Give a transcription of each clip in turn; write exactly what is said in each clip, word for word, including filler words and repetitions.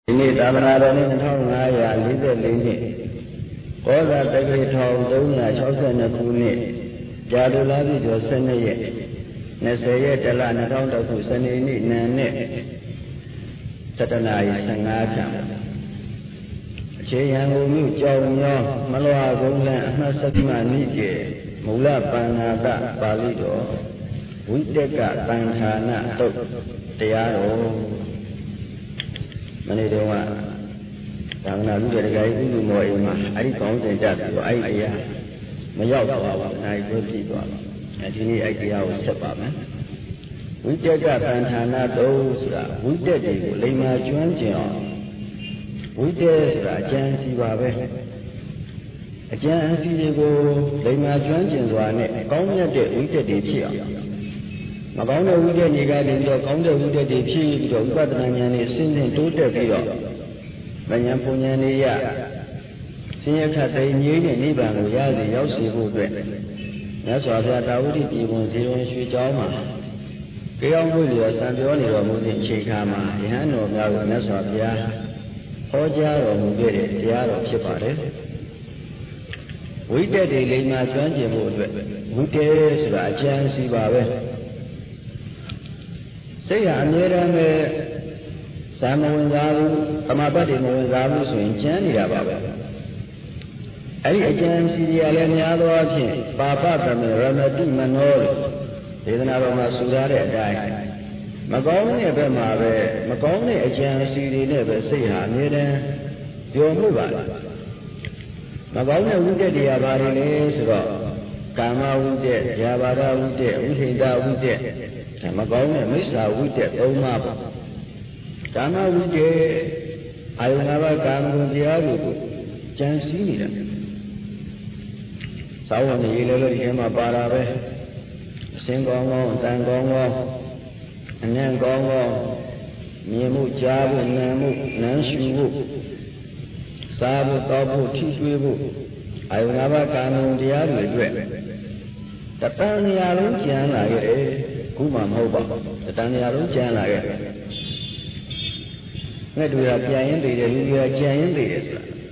Ini tahanan ini tahu ngaya lihat ini. Kalau tak tahu tahu nggak cocok nak kuni. Jadi lagi dosen ni. Nasihat jalan tahu tak dosen ini nenek. Setanai sengaja. Yang umi jauhnya malah guna masa mana je. Mula pangada balik do. Wujudnya pangkana tu tiaro. Mana dia orang, orang lalu jadi gaya itu semua imam. Hari kau sejak tu, ayah dia, menjauh awak naik kursi tu. Jadi ni ayah awak sebab kan. Wujud jatan tanah tu sudah, wujud itu lima juan jiran. Wujud sudah jangan siapa. Jangan siapa lima juan jiran ni, kau ni ada wujud di siapa. Maka orang wujud ni kan dia, orang wujud di sini, dia buat dengan ni sini tu tak kira. Banyak punya ni ya, sini kata ini ni ni bang ya ni要师傅对，那说下到底基本是用睡觉嘛，这样会了三表你说目前去看嘛，你看我们要那说下，好家伙目前的家伙批发的，为这里里面专节目对，为这是吧？讲是吧？喂。这样你认为三毛文杂物，他妈把这毛文杂物算讲你了吧？哎，讲是的，来年多少钱？爸爸他们让他地门好了，这个那个嘛苏家的在，没讲那边嘛呗，没讲那讲是的那边谁下你呢？有木吧？没讲那五节的呀，巴里呢是吧？干嘛五节？亚巴达五节，五天达五节。Sama kau ni mesti wujud tahu apa. Sama wujud, ayat apa kamu dia itu jangan sini dah. Sawan ni lalu dia mah para be, sengkong, tangkong, nengkong, ni mu jabu, nemu, nenshubu, sabu tabu, tishubu, ayat apa kamu dia itu. Tapi ni alam jangan lagi. Kuma mau apa? Tetapi kalau jangan lagi. Nggak dua jangan diri, dua jangan diri.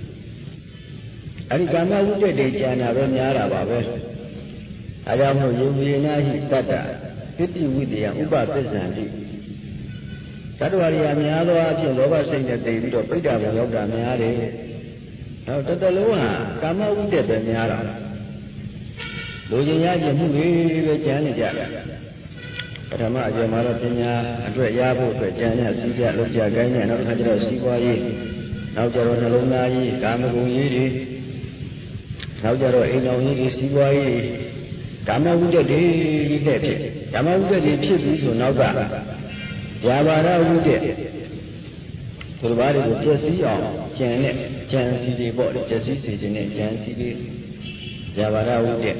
Ani kama wujud di jangan apa nyara apa? Ada mau yubi nahi tata, itu wujud yang ubah terjadi. Satu hari yang nyara aja loba sehingga diri itu beda berubah nyara. Kalau tetapi luar, kama wujud di nyara. Lojanya je mungkin jangan jaga. Pertama aja malah punya dua ya bu dua jangan sejak lu jaganya nak hajar siwai, nak jaro nalungai, kamu gungiri, nak jaro inau ini siwai, kamu wujud di depi, kamu wujud di pipi tu nak apa? Ya bara wujud, terbalik wujud siapa? Jangan jangan sini boleh jadi sini jangan sini, ya bara wujud.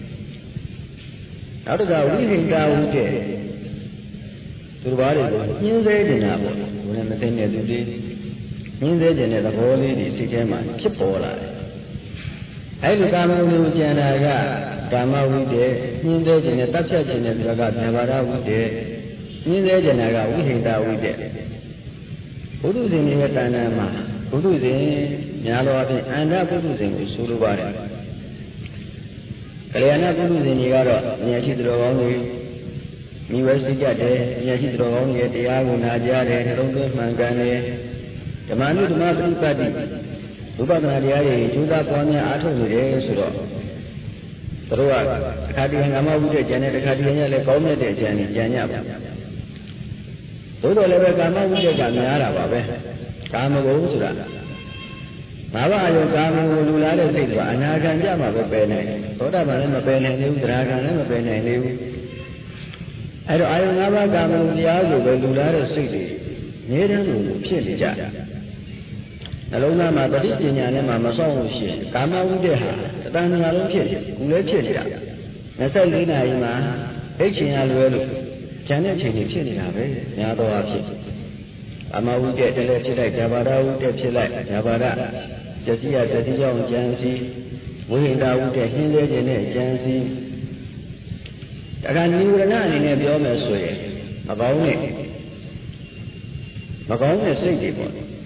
Ada kau ni hendak wujud. Terbalik tu, ni saya jenak pun. Bukan macam ni tu di, ni saya jenak tak boleh di sini mana, cepat lah. Ayo kamu ni ujian agak, kamu wujud, ni saya jenak tak saya jenak agak nyabara wujud, ni saya jenak agak wujud tak wujud. Kudu sini kata nama, kudu sini nyalo apa? Anda kudu sini suruh balik. Kalau anda kudu sini kalau ni asyik terowong ni. Ni wajib jadi, ni asyik terowong ni dia guna jari, terowong mangkan ni. Jamanu cuma pribadi. Lupa dengan dia ni, juga punya atur ni suruh. Terus, kadian kamu wujud jangan kadiannya le kaum ni dia jangan jangan apa. Tu tu le kamu wujud kami arah apa? Kamu baru sudah. Nawa ayo kamu lula le sih, anak kan jam apa penai. Toda mana apa penai ni, terakan apa penai ni. Ayo ayo nawa kamu dia tu lula le sih. Ni dah tu pilih je. Kalau nama tadi jenis ni mama sahut sih. Kamu wujud ha, tetapi kalau pilih, boleh pilih je. Nasi lina ini mah, ekcinya luar. Jangan ciri pilih apa? Yang tu apa? Kamu wujud dalam pilih, jabara wujud pilih, jabara. Jadi ya jadi yang jansi, mungkin dah wujud hindi jenis jansi. Akan ni orang ni ni biar mesui, macam ni, macam ni sih pun.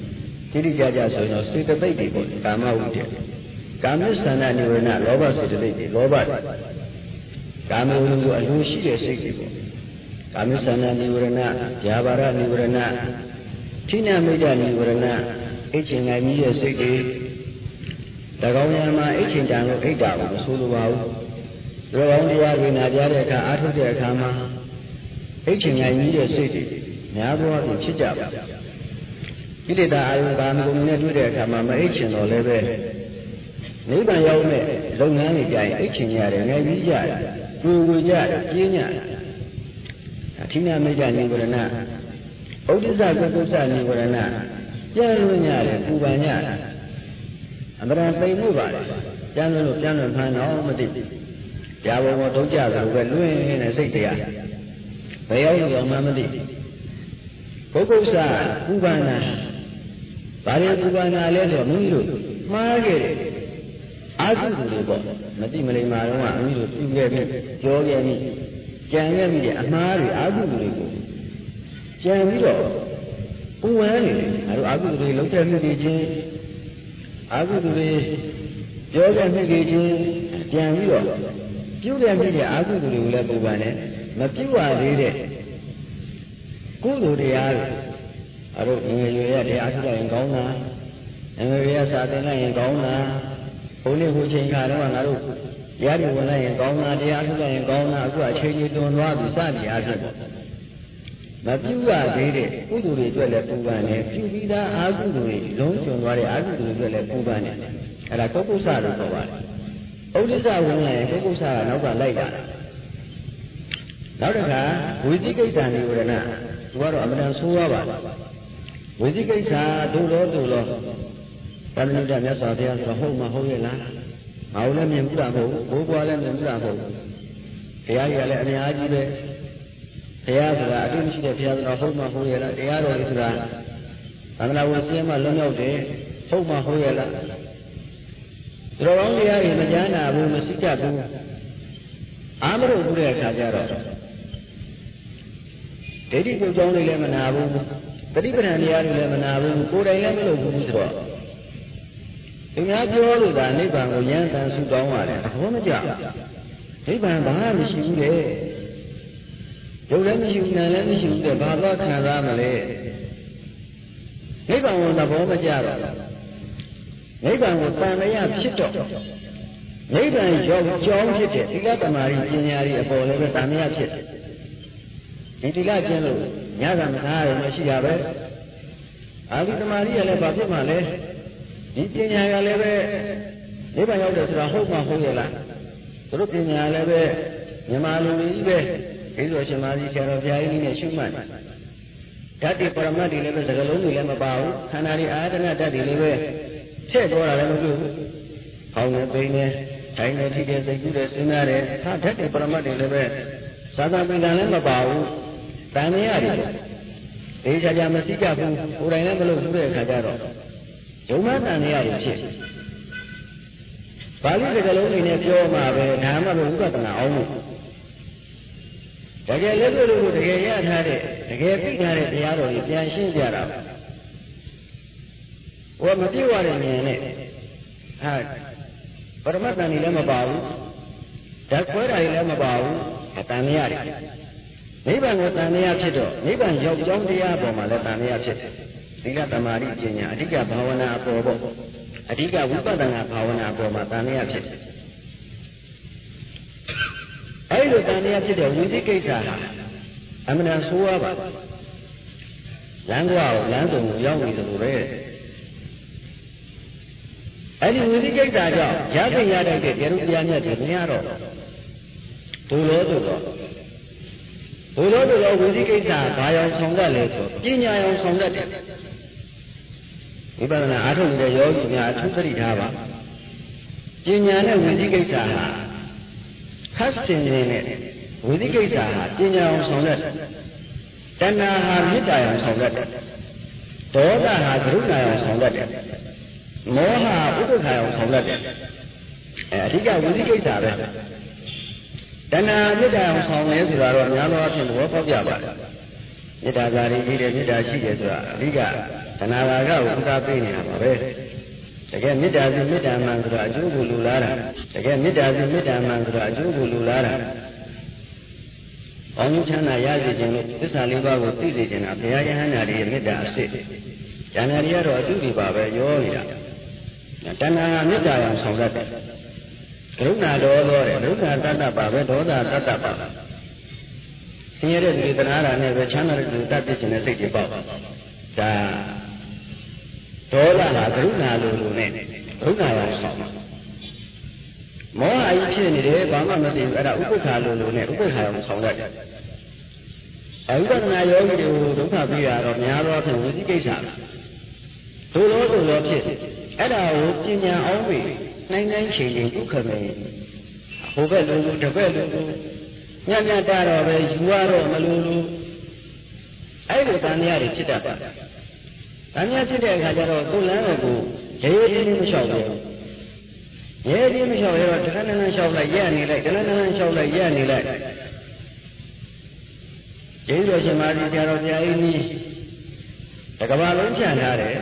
တိတိကျကျဆိုရင်တော့စေတသိက်တွေပေါ့ကာမဝိတ္တကာမစန္ဒနိဝရဏလောဘစေတသိက်တွေလောဘကာမဝိတ္တကိုအလိုရှိတဲ့စိတ်တွေပေါ့ကာမစန္ဒနိဝရဏဗျာပါဒနိဝရဏဌိနမိတ္တနိဝရဏအိတ်ချင်နိုင်ကြီးရဲ့စိတ်တွေတကောင်းရမှာအိတ်ချင်တန်လို့အိတ်တာကိုမဆိုလိုပါဘူးဒီကောင်းတရားတွေနာကြားတဲ့အခါအားထုတ်တဲ့အခါမှာအိတ်ချင်နိုင်ကြီးရဲ့စိတ်တွေများသောအားဖြင့်ဖြစ်ကြပါကိလေသာအာယုကာမဂုဏ်နဲ့တွေ့တဲ့အခါမှာမအိတ်ချင်တော့လည်းပဲနိဗ္ဗာန်ရောက်မဲ့လုပ်ငန်းတွေကြရင်အိတ်ချင်ရတယ်ငယ်ပြီးကြတယ်ကိုယ်ကိုကြတယ်ပြင်းညတယ်အထိနာမိတ်နိဝရဏဥဒ္ဒစ္စကုက္ကုစနိဝရဏပြန်လွင်ရတယ်ပူပန်ရတယ်အမှန်တန်ပိန်မှုပါလေပြန်လို့ပြန်လို့မှန်းတော့မသိကြာဘုံဘုံဒုက္ခဆိုပဲလွင်နေတဲ့စိတ်တရားဘယ်ရောက်ရောက်မှမသိပုဂ္ဂုစပူပန်နာဘာလို့ပူပန်နာလဲဆိုတော့မိမိတို့မှားခဲ့တယ်အာဟုသူတွေပေါ့မသိမလိမ္မာတော့ကအမိတို့ပြုခဲ့ပြီပြောခဲ့ပြီကြံခဲ့ပြီတဲ့အမှားတွေအာဟုသူတွေကိုကြံပြီးတော့ပူဝဲနေတယ်အဲလိုအာဟုသူတွေလုံးတဲ့မှုတွေချင်းအာဟုသူတွေပြောခဲ့မှုတွေချင်းကြံပြီးတော့ပြုခဲ့ပြီတဲ့အာဟုသူတွေကိုလည်းပူပန်တယ်မပြုတ်ရသေးတဲ့ကုသိုလ်တရားတွေအဲလိုငယ်ရွယ်ရတရားထုတ်လိုက်ရင်ကောင်းတာငယ်ရွယ်ရစာသင်လိုက်ရင်ကောင်းတာဘုန်းကြီးဟိုချိန်ခါတော့ငါတို့ရားတွေဝင်လိုက်ရင်ကောင်းတာတရားထုတ်လိုက်ရင်ကောင်းတာအခုအချိန်ကြီးတွန်သွားပြီစသည်အားဖြင့်ပေါ့မပြုရသေးတဲ့ကုသိုလ်တွေအတွက်လည်းပူပန်တယ်ပြုပြီးသားအာကုသိုလ်တွေလုံးကျွံသွားတဲ့အာကုသိုလ်တွေအတွက်လည်းပူပန်တယ်အဲဒါကုက္ကုစလို့ခေါ်ပါတယ်ဥဒိစ္စဝင်လိုက်ရင်ကုက္ကုစကနောက်ကလိုက်တာနောက်တစ်ခါဝိသိကိစ္စနိဝရဏသူကတော့အမှန်တန်ဆိုးရပါဝိသိကိစ္စဒုလောဒုလောတဏှိတမြတ်စွာဘုရားဆိုတော့ဟုတ်မှဟုတ်ရဲ့လားငါလည်းမြင်ဘူးတာမဟုတ်ဘူးဘိုးဘွားလည်းမြင်ဘူးတာမဟုတ်ဘူးဘုရားကြီးကလည်းအများကြီးပဲဘုရားဆိုတာအတူရှိတဲ့ဘုရားဆိုတော့ဟုတ်မှဟုတ်ရဲ့လားတရားတော်ကြီးဆိုတာသံဃာဝဆင်းမှလွတ်မြောက်တယ်ဟုတ်မှဟုတ်ရဲ့လားသူတော်ကောင်းတရားတွေမကြားနာဘူးမရှိကြဘူးအာမလို့ဘူးတဲ့အခါကျတော့ဒိဋ္ဌိကိုကြောင်းလေးလည်းမနာဘူးပฏิပဒံတရားတွေလည်းမနာဘူးကိုယ်တိုင်လည်းမလုပ်ဘူးဆိုတော့သူများပြောလို့သာနိဗ္ဗာန်ကိုရမ်းတန်ဆုတောင်းရတယ်သဘောမကျနိဗ္ဗာန်ဘာမှမရှိဘူးတဲ့ဒုလည်းမရှိဘူးနာလည်းမရှိဘူးတဲ့ဘာသာခံစားမလဲနိဗ္ဗာန်ကိုသဘောမကျတော့နိဗ္ဗာန်ကိုတန်လျာဖြစ်တော့နိဗ္ဗာန်ရောက်ကြောင်းဖြစ်တဲ့သီလသမာဓိပညာတွေအပေါ်လည်းပဲတန်လျာဖြစ်တယ်ဒီသီလကျင့်လို့ညကမသားရမရှိတာပဲအာဒီသမာဓိကလည်းဘာဖြစ်မှလဲဒီပညာကလည်းပဲနိဗ္ဗာန်ရောက်တယ်ဆိုတာဟုတ်မှဟုတ်ရဲ့လားသူတို့ပညာလည်းပဲမြန်မာလူကြီးပဲဒီလိုရှင်မာကြီးဆရာတော်ဘုရားကြီးနဲ့ရှုမှတ်ဓာတ်တွေပရမတ်တွေလည်းပဲစကလုံးတွေလည်းမပါဘူးခန္ဓာတွေအာယတနာဓာတ်တွေလည်းပဲထည့်သွားတာလည်းမပြုဘူး။ခေါင်းနဲ့ပိန်နဲ့ထိုင်နဲ့ထိတဲ့စိတ်ကူးတဲ့စဉ်းစားတဲ့ဟာဓာတ်တွေပရမတ်တွေလည်းပဲသာသပိဋကလည်းမပါဘူး။တန်မြရတယ်။ဒီခြားခြားမသိကြဘူး။ကိုယ်တိုင်လည်းမလုပ်ဘူးတဲ့အခါကျတော့ယုံမတန်မြရတယ်ဖြစ်။ပါဠိစကားလုံးတွေနဲ့ပြောမှာပဲဒါမှမဟုတ်ဥပဒနာအောင်လို့တကယ်လည်းလို့တကယ်ရထားတဲ့တကယ်သိထားတဲ့တရားတော်ကြီးပြန်ရှင်းကြတာဟောမပြေဝတဲ့ဉာဏ်နဲ့ဟာပရမတ္တန်ကြီးလည်းမပါဘူးဓာတ်ခွဲတာကြီးလည်းမပါဘူးအတန်မြရတယ်နိဗ္ဗာန်ကိုတန်မြဖြစ်တော့နိဗ္ဗာန်ရောက်ကြောင်းတရားပေါ်မှာလည်းတန်မြဖြစ်တယ်သီလသမာဓိပညာအဓိကဘာဝနာအပေါ်ပေါ့အဓိကဝိပဿနာဘာဝနာအပေါ်မှာတန်မြဖြစ်တယ်အဲ့လိုတန်မြဖြစ်တဲ့ဝိသိကိစ္စဟာအမှန်တန်ဆိုးရပါလမ်းကွာကိုလမ်းစုံကိုရောက်နေသလိုပဲအဲ့ဒီဝိသိကိစ္စကြောင့်ရသိရတဲ့တရားတို့တရားမြတ်တွေမရတော့ဒုလောဒုလောဒုလောဒုလောဝိသိကိစ္စဘာရောင်ဆောင်တတ်လဲဆိုပညာရောင်ဆောင်တတ်တယ်ဝိပဿနာအားထုတ်နေတဲ့ယောဂီများအထူးသတိထားပါပညာနဲ့ဝိသိကိစ္စဟာခက်စင်နေတဲ့ဝိသိကိစ္စဟာပညာရောင်ဆောင်တတ်တယ်တဏှာဟာမေတ္တာရောင်ဆောင်တတ်တယ်ဒေါသဟာကရုဏာရောင်ဆောင်တတ်တယ်မောဟဥပ္ပခါရောင်ဆောင်တတ်တယ်အဲအဓိကဝိသိကိစ္စပဲတဏှာမေတ္တာရောင်ဆောင်တယ်ဆိုတာတော့များသောအားဖြင့်သဘောပေါက်ကြပါတယ်မေတ္တာဇာတိရှိတယ်မေတ္တာရှိတယ်ဆိုတာအဓိကတဏှာရာဂကိုဥကားပေးနေတာပါပဲတကယ်မေတ္တာစီမေတ္တာမှန်ဆိုတာအကျိုးကိုလူလားတာတကယ်မေတ္တာစီမေတ္တာမှန်ဆိုတာအကျိုးကိုလူလားတာဘောင်းချမ်းသာရစေခြင်းလို့သစ္စာလေးပါးကိုသိစေခြင်းကဘုရားယဟန္တာရဲ့မေတ္တာအစစ်ဉာဏ်ရည်ရတော့အတုတွေပါပဲရောနေတာတဏှာကမေတ္တာရောင်ဆောင်တတ်တယ်ကရုဏာတော်တော်တယ်ကရုဏာတတ္တပါပဲဒေါသတတ္တပါဆင်းရဲတဲ့သူတွေတဏှာရာနဲ့ပဲချမ်းသာတဲ့သူတတ်သိခြင်းနဲ့စိတ်တွေပေါက်ဒါဒေါသကကရုဏာလိုလိုနဲ့ကရုဏာရောင်ဆောင်မှာမောဟအကြီးဖြစ်နေတယ်ဘာမှမသိဘူးအဲ့ဒါဥပ္ပခါလိုလိုနဲ့ဥပ္ပခါရောင်ဆောင်တတ်တယ်အဝိပဿနာယောဂီတွေကိုဒုက္ခပြီးရတော့များသောဖြင့်ဝိသိကိစ္စဒုလောဒုလောဖြစ်အဲ့ဒါကိုပညာအောင်ပြီးနိုင်နိုင်ချိန်ချိန်ဒုက္ခပဲဟိုဘက်လိုလိုတစ်ဘက်လိုလိုညံ့ညံ့တာတော့ပဲယူရတော့မလိုလိုအဲ့လိုတန်မြားတွေဖြစ်တတ်ပါတန်မြားဖြစ်တဲ့အခါကျတော့ကိုယ်လမ်းကိုရေရေချင်းချင်းမလျှောက်ဘူးရေချင်းမလျှောက်ရတော့တခဏခဏလျှောက်လိုက်ရနေလိုက်တခဏခဏလျှောက်လိုက်ရနေလိုက်ကျေးဇူးတော်ရှင်မာသီဆရာတော်ဘုရားကြီးတကဘာလုံးဖြန့်ထားတယ်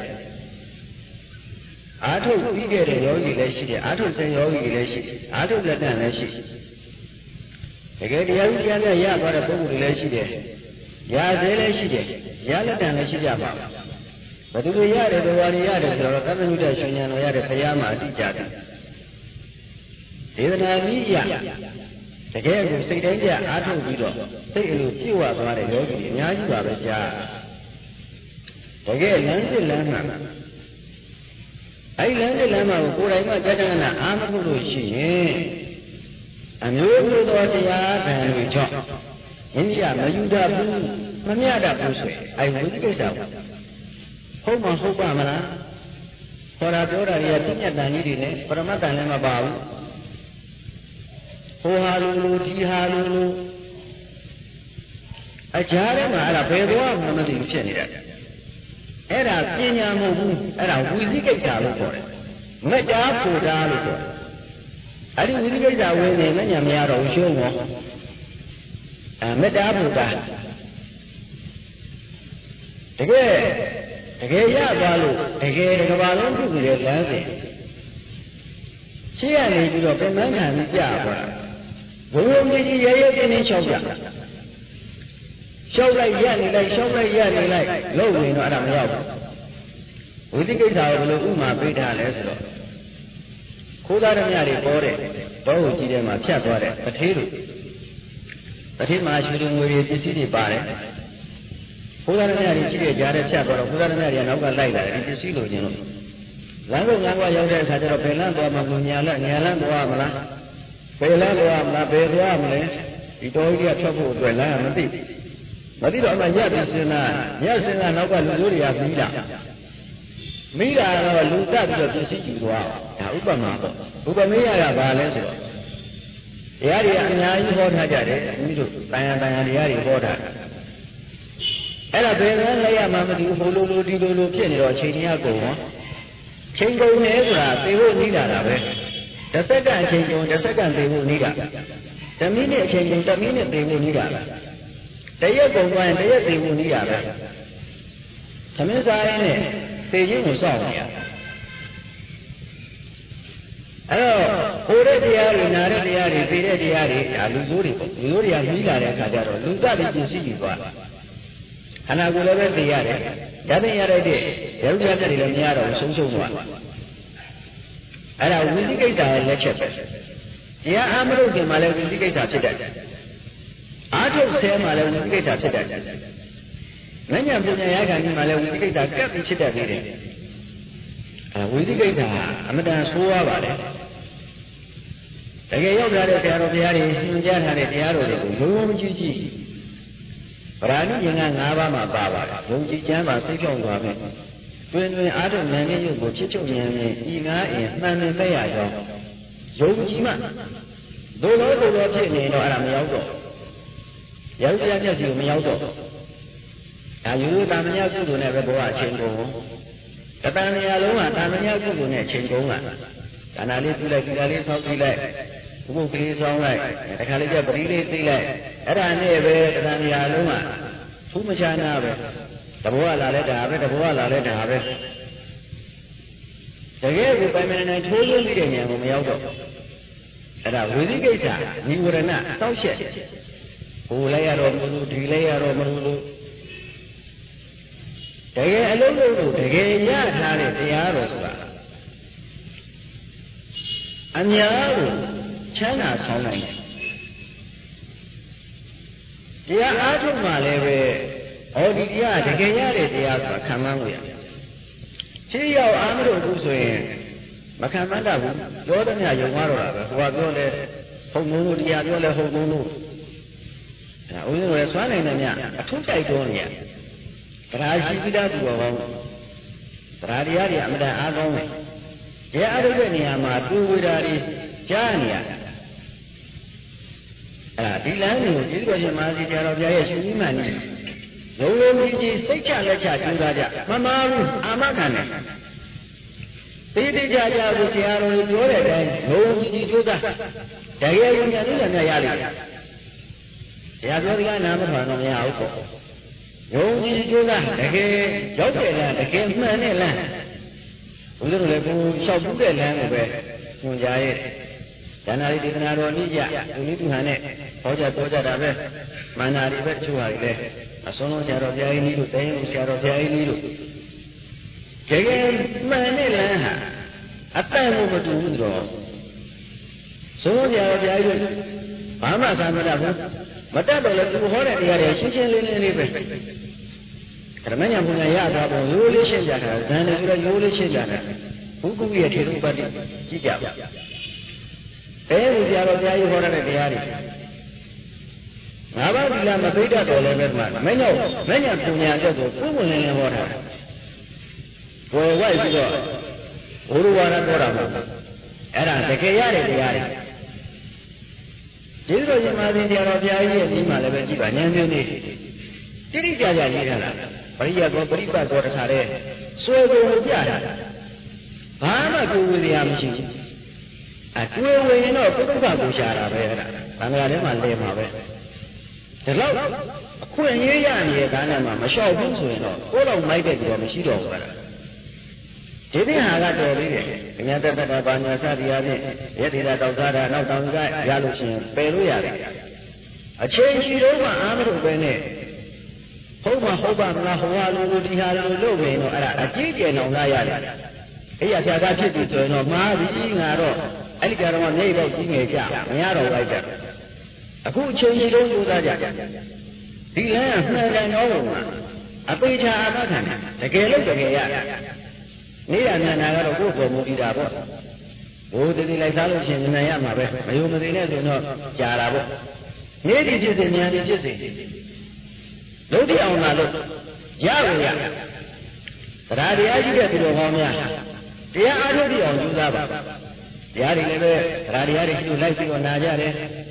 အာထုတ်ပြီးခဲ့တဲ့ယောဂီလည်းရှိတယ်အာထုတ်တဲ့ယောဂီလည်းရှိတယ်အာထုတ်လက်တန်လည်းရှိတယ်တကယ်တရားကြီးကျမ်းနဲ့ရသွားတဲ့ပုဂ္ဂိုလ်တွေလည်းရှိတယ်ရာသေးလည်းရှိတယ်ရလက်တန်လည်းရှိကြပါဘယ်သူတွေရတယ်ဘယ်ဝါတွေရတယ်ဆိုတော့သဗ္ဗညုတရှင်ဉာဏ်တော်ရတဲ့ဘုရားမှာအတိအကျတယ်ဒေသနာကြီးရတကယ်ကိုစိတ်တိုင်းကြအားထုတ်ပြီးတော့စိတ်အလိုပြည့်ဝသွားတဲ့ယောဂီအများကြီးပါပဲကြာတကယ်လမ်းစစ်လမ်းမှာအဲ့လမ်းစစ်လမ်းမှာကိုယ်တိုင်မှကြာကြာနာအားမထုတ်လို့ရှိရင်အမျိုးမျိုးသောတရားဓာတ်တွေကြောင့်ယဉ်ကျေးမယူတတ်ဘူးမမြတ်တတ်ဘူးဆိုရင်အဲ့ဝိသိကိစ္စဟုတ်မှဟုတ်ပါမလားဟောတာပြောတာတွေကပြည့်ညတ်တန်ကြီးတွေနဲ့ပရမတ္တန်လည်းမပါဘူးဟိုဟာလူလူဒီဟာလူလူအကြားထဲမှာအဲ့ဒါဘယ်သွားမှမသိဘူးဖြစ်နေတာအဲ့ဒါပညာမဟုတ်ဘူးအဲ့ဒါဝိသိကိစ္စလို့ခေါ်တယ်မေတ္တာပူတာလို့ခေါ်တယ်အဲ့ဒီဝိသိကိစ္စဝင်နေမညာမရတော့ရှုံးတော့အဲမေတ္တာပူတာတကယ်တကယ်ရသွားလို့တကယ်တစ်ကမ္ဘာလုံးပြုပြီးတဲ့လမ်းစဉ်ရှေ့ရနေပြီးတော့ပြန်မှန်းခံပြီးကြာသွားဘုံဘုံကြီးကြီးရဲရဲတင်းတင်းလျှောက်ကြလျှောက်လိုက်ရနေလိုက်လျှောက်လိုက်ရနေလိုက်လို့ဝင်တော့အဲ့ဒါမရောက်ဘူးဝိသိကိစ္စကိုဘယ်လိုဥမာပေးထားလဲဆိုတော့ခိုးသားဓမြတွေပေါ်တဲ့တောဟုတ်ကြီးထဲမှာဖြတ်သွားတဲ့ပထေးတို့ပထေးမှာရွှေငွေတွေပစ္စည်းတွေပါတယ်ခိုးသားဓမြတွေကြီးတဲ့ကြားထဲဖြတ်သွားတော့ခိုးသားဓမြတွေကနောက်ကလိုက်လာတယ်ဒီပစ္စည်းလိုချင်လို့လမ်းကုန်လမ်းကွာရောက်တဲ့အခါကျတော့ဘယ်လမ်းသွားမှမညာလညာလမ်းသွားမလားဘယ်လမ်းသွားမလားဘယ်သွားမလဲဒီတော်ကြီးကဖြတ်ဖို့အတွက်လမ်းကမသိမသိတော့အမှညပြစင်လာညစင်လာနောက်ကလူမျိုးတွေကပြီးလာမိတာတော့လူတက်ပြီးတော့ပစ္စည်းကြည့်သွားဒါဥပမာပေါ့ဥပမေယကဘာလဲဆိုတော့တရားတွေအများကြီးဟောထားကြတယ်မိတို့တန်ရတန်ရတရားတွေဟောထားတယ်အဲ့ဒါဘယ်လမ်းလဲရမှမသိဘူးဟိုလိုလိုဒီလိုလိုဖြစ်နေတော့အချိန်ကြီးအကုန်ရောချိန်ကုန်နေဆိုတာသေဖို့နီးလာတာပဲတစ်စက္ကန့်အချိန်ကုန်တစ်စက္ကန့်သေဖို့နီးတာတမိနစ်အချိန်ကုန်တမိနစ်သေဖို့နီးတာတရက်ကုန်သွားရင်တရက်သေဖို့နီးတာပဲသမင်းစားရင်းနဲ့သေခြင်းကိုစောင့်နေရအဲ့တော့ဟိုတဲ့တရားတွေနာတဲ့တရားတွေသေတဲ့တရားတွေဒါလူဆိုးတွေပေါ့လူဆိုးတွေကနီးလာတဲ့အခါကျတော့လူတတ်ပြီးပြည့်စည်ပြီးသွားခန္ဓာကိုယ်လည်းပဲသေရတယ်ဓာတ်နဲ့ရတဲ့ရုပ်ရတဲ့တွေလည်းမရတော့ဆုံးရှုံးသွားအဲ့ဒါဝိသိကိစ္စရဲ့လက်ချက်ပဲတရားအားမလို့ခင်မှလည်းဝိသိကိစ္စဖြစ်တတ်တယ်အားထုတ်ဆဲမှလည်းဝိသိကိစ္စဖြစ်တတ်တယ်မဉ္ဇဉ်ပညာရခံဒီမှလည်းဝိသိကိစ္စကပ်ပြီးဖြစ်တတ်သေးတယ်အဲဝိသိကိစ္စအမတန်ဆိုးရပါတယ်တကယ်ရောက်လာတဲ့ဆရာတော်ဘုရားတွေညွှန်ကြားထားတဲ့တရားတော်တွေကိုလုံးဝမကြည့်ကြည့်ဗราဏိယင်္ဂ၅ပါးမှာပါပါတယ်ဘုံကြည်ချမ်းပါသိဖြောင်းသွားမယ်တွင်တွင်အားထုတ်ဉာဏ်နဲ့ရုပ်ကိုဖြစ်ချုပ်ဉာဏ်နဲ့ဤငါအင်မှန်နဲ့မဲ့ရကြောင်းယုံကြည်မှဒုလောဒုလောဖြစ်နေတော့အဲ့ဒါမရောက်တော့ယောက်ျားမျက်စိကိုမရောက်တော့ဒါယူတာမညာကုသိုလ်နဲ့ပဲဘဝအချိန်ကုန်တတန်မြာလုံးကတာမညာကုသိုလ်နဲ့အချိန်ကုန်ကဒါနာလေးပြုလိုက်ဒီကလေးဆောက်ပြီးလိုက်ဘုဘကလေးဆောင်းလိုက်တခါလေးကျပရိလေးသိလိုက်အဲ့ဒါနဲ့ပဲတတန်မြာလုံးကဖူးမချာနာပဲ The boy la let have it, the boy la let have it. The gay by men and told you the name of Yellow. And I really get that, you would not, so shit. Who lay a room, delay a room. The gay alone, the gay yard had it, the arrows. And Yahoo, China Song. Yeah, I told my lady, all the yard, the gay yard, the alpha, come on with. See your arm to do so. Macamanda, Jordan, you are who are going to Homo, the other Homo. We were swanning them, a two type on here. But I see that to go home. Radiaria, I'm the Agome. Yeah, I don't know, I'm two with Jania. The land is a magic of the human. No one is such a letter. Mamma, Amakan. They did Jaja with the arrow to it, and no one is to that. The air in the Yali. They are going to number on the alcohol. No one is to that. The gay, Joker, the gay man land. We don't let you shop the land away. Munjay. Then I didn't know Nija, you need to have it. Oja Toja Dabe, Manari Vetua. A son of Yarovia need to say, Yarovia need to. Again, Manila. A time over to withdraw. So Yarovia, Mama Samada, but that will let you hold at the area, she can live in the Ramania Munayata, you will change that, then you will change that. Who could be a hero but Jija? Every Yarovia, you hold at the area. Nababila Mabida or Leverman, many, many of Punya, who will in water. For a while ago, Uruana Gorama, and the Kayari, the Yari. Zero Yamadi, the Arabia, and Nima Levetiva, and you need. Did he get a little? Maria Gobariba got a tare, so go with Yara. Pama go with the Amchi. At two away, you know, Puka Shara, and I am a lame of it. The love, a queen year, Ganama, a show of all of my dead from she over. Did he have that already? And yet, the Banya Sadia, yet he had Ogada, not on Yalusin, Peruya. A change it over Amro Bene. Homa Hoba, Nahualu, Dihalu, Lomino, a Gideon on Nayari. He has a attitude to no Mari, Naro, Elgaro, neighbor, King, Yaro, like that. A good change don't do that. The land, and all. A page Abakan, the Gale of the Gaya. Near and I got a book of Mudida. Oh, the Dilazalus in Nayama, Mayumina, no, Jarabo. Near the Jizzy, near the Jizzy. No, the Ona, Yara. But I did to Homia. They are already on Juzaba. The Ari, Radiari, you like it on Najare.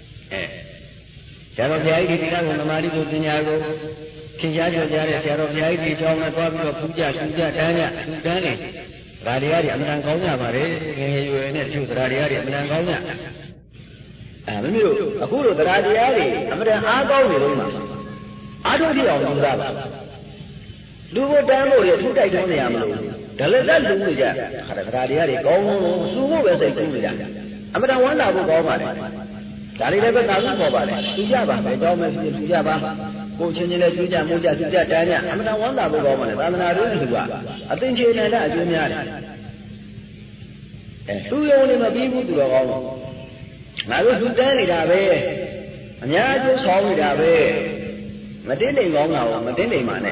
Jarovia, the Mari Dinago, Kinjajo, Jarovia, John, Puja, Suja, Tanya, Dani, Radiari, Amangona, Mare, you and you, Radiari, Amangona. And you, a good Radiari, I'm an Ago, I don't hear on that. Lugo Damo, you two days on the Amlo. The letter Luga, Radiari, go, Sumo as a Julia. I'm an one hour go. Dari lepas tahu apa ni? Suja bah, jauh mesti suja bah. Kucing ni suja, muja suja tanya. Amat awak tak berapa mana? Tak nak ada juga. Atin cina ada ajunya ni. Eh, tu yang ni nabi buat orang. Nabi suja ni dah be. Hanya tu sawi dah be. Mesti ni orang awak, mesti ni mana?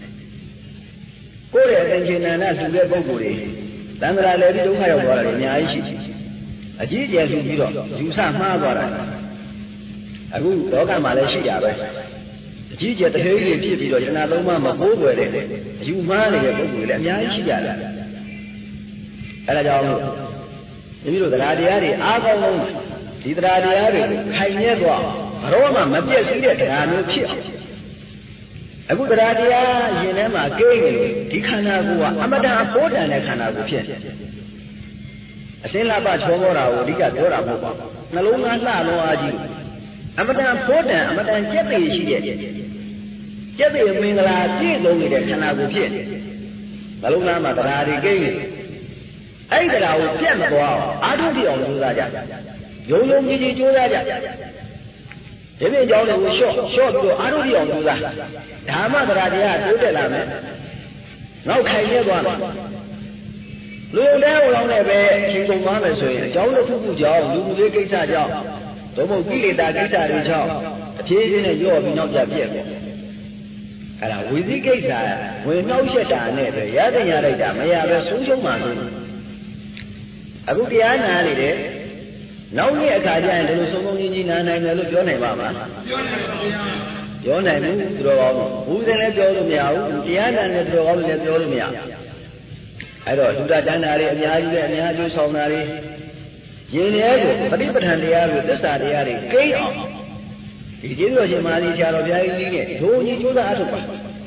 Kau atin cina ada suja buat ni. Tak nak ada tu kaya orang ni aisi. Aji dia sudah, susah mah orang. Aku doa Malaysia apa? Aji dia terheri dia tidak jangan lama mampu boleh. Aji mana dia boleh? Malaysia lah. Ada jauh. Jadi tu terhari-hari, apa orang? Di terhari-hari, hanya doa. Roma macam dia kerana siapa? Aku terhari-hari ini mah keng di kana gua, amada apa dah nak kana gua pun. Asyik lapa cuma orang, dia orang apa? Nalungan lah lo aji. Amada foda, amada jadi sih dia. ကျက်တဲ့မင်္ဂလာပြည့်စုံနေတဲ့ခန္ဓာကိုယ်ဖြစ်ဘလုံးသားမှာတရားတွေကိန်းနေအဲ့ဒီတရားကိုပြတ်မသွားအောင်အာထုတိအောင်ကြိုးစားကြယုံယုံကြည်ကြည်ကြိုးစားကြဒီပြင်ကြောင်းတွေကိုလျှော့လျှော့ပြီးတော့အာထုတိအောင်ကြိုးစားဓမ္မတရားတရားတိုးတက်လာမယ်နောက်ခိုင်နေသွားမယ်လူတဲ့ဟောင်းနဲ့ပဲအချိန်ကုန်သွားမယ်ဆိုရင်အကြောင်းတစ်ခုခုကြောင့်လူမှုရေးကိစ္စကြောင့်သို့မဟုတ်ကိလေသာကိစ္စတွေကြောင့်အဖြည်းဖြည်းနဲ့ရော့ပြီးနောက်ကျပြည့်ကုန်အဲ့ဒါဝိသိကိစ္စဝင်နှောက်ရက်တာနဲ့ပဲရတဲ့ရလိုက်တာမရပဲဆုံးရှုံးမှလို့အခုတရားနာနေတယ်နောက်နေ့အခါကျရင်ဒီလိုဆုံးဆုံးချင်းချင်းနာနိုင်တယ်လို့ပြောနိုင်ပါမလားပြောနိုင်ပါဗျာပြောနိုင်ဘူးသူတော်ကောင်းဘုရားလည်းပြောလို့မရဘူးတရားနာနဲ့သူတော်ကောင်းလည်းပြောလို့မရအဲ့တော့သုတတဏ္ဍာတွေအများကြီးပဲအများကြီးဆောင်တာတွေယင်ရဲကိုပฏิပဋ္ဌာန်တရားတွေသစ္စာတရားတွေကိန်းအောင်ဒီကျေးဇူးတော်ရှင်မာသီဆရာတော်ဘုရားကြီးနဲ့ဒိုးကြီးကျိုးစားအထုတ်ပါ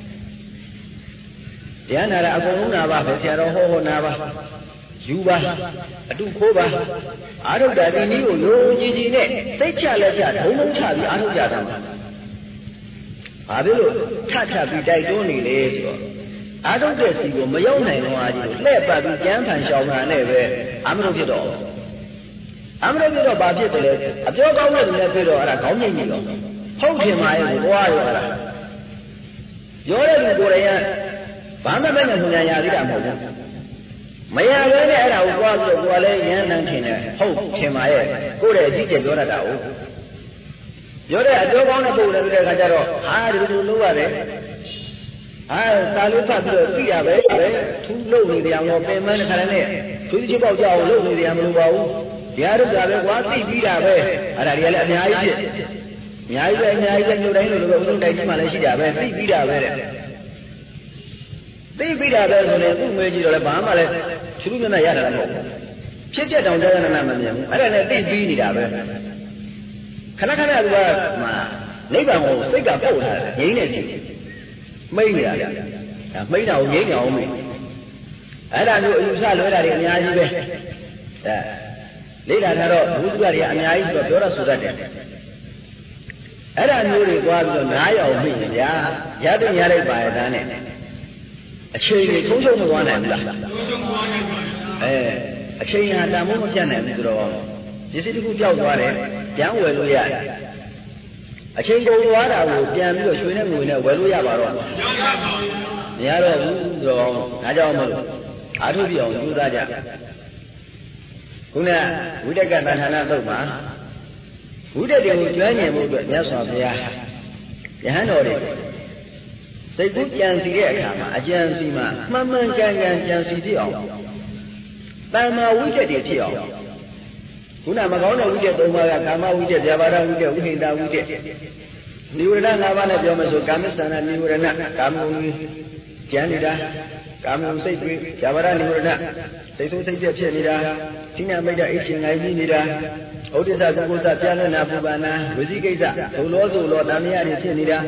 တရားနာတာအကုန်လုံးနာပါပဲဆရာတော်ဟောဟောနာပါယူပါအတုခိုးပါအာထုတ်တာဒီနည်းကိုရိုးကြီးကြီးနဲ့သိချလက်ချဒုံလုံးချပြီးအာထုတ်ကြတာပါဘာဖြစ်လို့ထထပြီးတိုက်တွန်းနေလေဆိုတော့အာထုတ်တဲ့စီကိုမရောက်နိုင်တော့အားကြီးလှည့်ပတ်ပြီးကျမ်းဖန်ရှောင်တာနဲ့ပဲအမလို့ဖြစ်တော့အမလို့ဖြစ်တော့ဘာဖြစ်တယ်လဲအပြောကောင်းတဲ့လူနဲ့ဖြစ်တော့အဲ့ဒါခေါင်းငိမ့်နေတော့ဟုတ်ခင်ပါရဲ့ဘွားရောအဲ့ဒါပြောတဲ့လူကိုယ်တိုင်ကဘာမှမနဲ့ဟိုညာရသေးတာမဟုတ်ဘူးမရဘဲနဲ့အဲ့ဒါကိုကြွားပြီးတော့ကိုယ်လည်းရမ်းနှမ်းထင်တယ်ဟုတ်ထင်ပါရဲ့ကိုယ်ရဲ့အကြီးကျယ်ပြောတတ်တာဟုတ်ပြောတဲ့အပြောကောင်းတဲ့ပုဂ္ဂိုလ်တွေတဲ့ခါကျတော့ဟာဒီလိုလုပ်ရတယ်ဟာစာလို့ဖတ်ပြီးတော့သိရပဲပဲထူးလို့နေတယ်အောင်ပင်မတဲ့ခါနဲ့သူကြီးပေါက်ကြအောင်လုပ်နေတယ်မလို့ပါဘူးတရားတို့ကပဲကွာသိပြီးတာပဲအဲ့ဒါတွေကလည်းအများကြီးဖြစ်အများကြီးပဲအများကြီးပဲညို့တိုင်းလို့လို့ဥဆုံးတိုက်ကြီးမှလည်းရှိတာပဲသိပြီးတာပဲတဲ့သိပြီးတာပဲဆိုရင်သူ့မေးကြည့်တော့လည်းဘာမှလည်းသူ့မျက်နှာရတာလည်းမဟုတ်ဘူးဖြစ်ပြတောင်ကြာရနာမမြင်ဘူးအဲ့ဒါနဲ့သိပြီးနေတာပဲခဏခဏကမှနိဗ္ဗာန်ကိုစိတ်ကပုတ်ထားတယ်ငြိမ်းနေကြည့်မိတ်နေတာဒါမိတ်တာကိုငြိမ်းနေအောင်မိတ်အဲ့ဒါမျိုးအယူဆလွဲတာတွေအများကြီးပဲအဲလေ့လာထားတော့ဘုရားတွေကအများကြီးဆိုတော့ပြောရဆိုတတ်တယ်အဲ့ဒါမျိုးတွေကြွားပြီးတော့နားရအောင်မိတ်ကြရတဲ့ရလိုက်ပါရဲ့သားနဲ့အချိန်ကြီးဆုံးရှုံးမသွားနိုင်ဘူးလားဆုံးရှုံးသွားနိုင်ပါဘူးအဲအချိန်ဟာတန်ဖိုးမပြတ်နိုင်ဘူးဆိုတော့ပစ္စည်းတစ်ခုပြောက်သွားတယ်ပြန်ဝယ်လို့ရတယ်အချိန်ကုန်သွားတာကိုပြန်ပြီးတော့ရွှေနဲ့ငွေနဲ့ဝယ်လို့ရပါတော့မရတော့ဘူးဆိုတော့ဒါကြောင့်မလို့အာထုပြအောင်ကြိုးစားကြခုနဝိတက်ကတဏ္ဍာနာသုတ်မှာဝိတက်တွေကိုကျွမ်းကျင်မှုအတွက်မြတ်စွာဘုရားယဟန်တော်တွေစိတ်ကူးကြံစီတဲ့အခါမှာအကြံစီမှာမှန်မှန်ကန်ကန်ကြံစီဖြစ်အောင်တဏ္ဍာဝိတက်တွေဖြစ်အောင်ခုနမကောင်းတဲ့ဝိတက်သုံးပါးကကာမဝိတက်၊ဗျာပါဒဝိတက်၊ဝိဟိတဝိတက်နိဝရဏ၅ပါးနဲ့ပြောမယ်ဆိုကာမစန္ဒနိဝရဏကာမုံကျန်နေတာကာမုံစိတ်တွေဗျာပါဒနိဝရဏစိတ်ဆိုးစိတ်ပြက်ဖြစ်နေတာသီနာမိတ်တာအိရှင်ငိုင်းပြီးနေတာဩဒိသကုကုသပြာလနာပူပနာဝစီကိစ္စဒုလောဆိုလောတန်မြရတွေဖြစ်နေတာ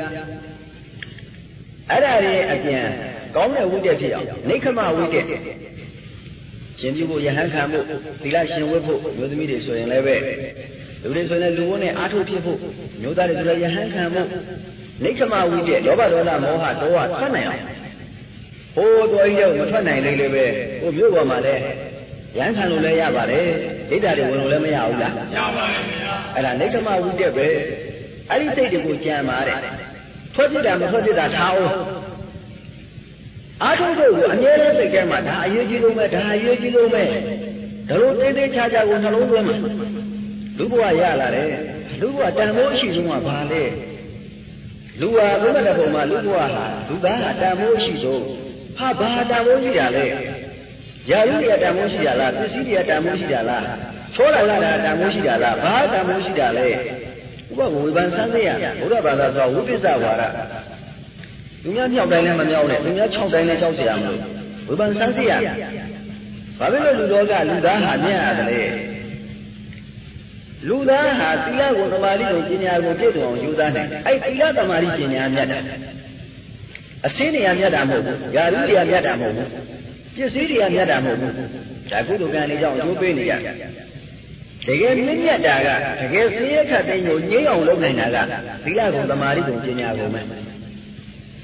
အဲ့ဒါတွေအပြန်ကောင်းတဲ့ဝိတက်ဖြစ်အောင်နိခမဝိတက်ရှင်ပြုဖို့ယဟန်ခံဖို့သီလရှင်ဝတ်ဖို့မျိုးသမီးတွေဆိုရင်လည်းပဲလူတွေဆိုရင်လူဝန်းနဲ့အာထုဖြစ်ဖို့မျိုးသားတွေဆိုလည်းယဟန်ခံဖို့နိခမဝိတက်လောဘဒေါသမောဟတောဝထွက်နိုင်အောင်ဟိုးတော်ကြီးတော့မထွက်နိုင်လေလေပဲဟိုမျိုးပေါ်မှာလည်းယဟန်ခံလို့လည်းရပါတယ်ဒိဋ္ဌာတွေဝင်လို့လည်းမရဘူးလားရပါတယ်ခင်ဗျာအဲ့ဒါနိခမဝိတက်ပဲအဲ့ဒီစိတ်တွေကိုကြံပါတဲ့ထွက်ဖြစ်တာမထွက်ဖြစ်တာထားအောင်အာထုတို့ကိုအမြဲတမ်းစိတ်ထဲမှာဒါအရေးကြီးဆုံးပဲဒါအရေးကြီးဆုံးပဲဒါလို့သေးသေးချာချာကိုနှလုံးသွင်းမှာလူဘဝရလာတယ်လူဘဝတန်ဖိုးရှိဆုံးကဘာလဲလူဟာဘုရားတဲ့ပုံမှာလူဘဝဟာလူသားဟာတန်ဖိုးရှိဆုံးဟာဘာတန်ဖိုးရှိတာလဲယာရုတွေကတန်ဖိုးရှိတာလားပစ္စည်းတွေကတန်ဖိုးရှိတာလားချောလာလာတာတန်ဖိုးရှိတာလားဘာတန်ဖိုးရှိတာလဲဥပဝေဖန်ဆန်းစစ်ရဘုရားဘာသာဆိုဝိပဿဝါဒသူများမြောက်တိုင်းလည်းမမြောက်နဲ့သူများ၆တိုင်းလည်းကြောက်เสียရမလို့ဝေဖန်ဆန်းစစ်ရဘာဖြစ်လို့လူတော်ကလူသားဟာမြတ်ရတယ်လူသားဟာသီလကိုသမာဓိကိုပညာကိုပြည့်စုံအောင်ယူသားနိုင်အဲ့သီလသမာဓိပညာမြတ်တာအစင်းတွေကမြတ်တာမဟုတ်ဘူးယာရုတွေကမြတ်တာမဟုတ်ဘူးပစ္စည်းတွေကမြတ်တာမဟုတ်ဘူးဒါကုသိုလ်ကံလေးကြောင့်အကျိုးပေးနေရတကယ်မြင့်မြတ်တာကတကယ်ဆင်းရဲခတ်သိမ်းကိုငြိမ်းအောင်လုပ်နိုင်တာကသီလကိုသမာဓိကိုပညာကိုပဲ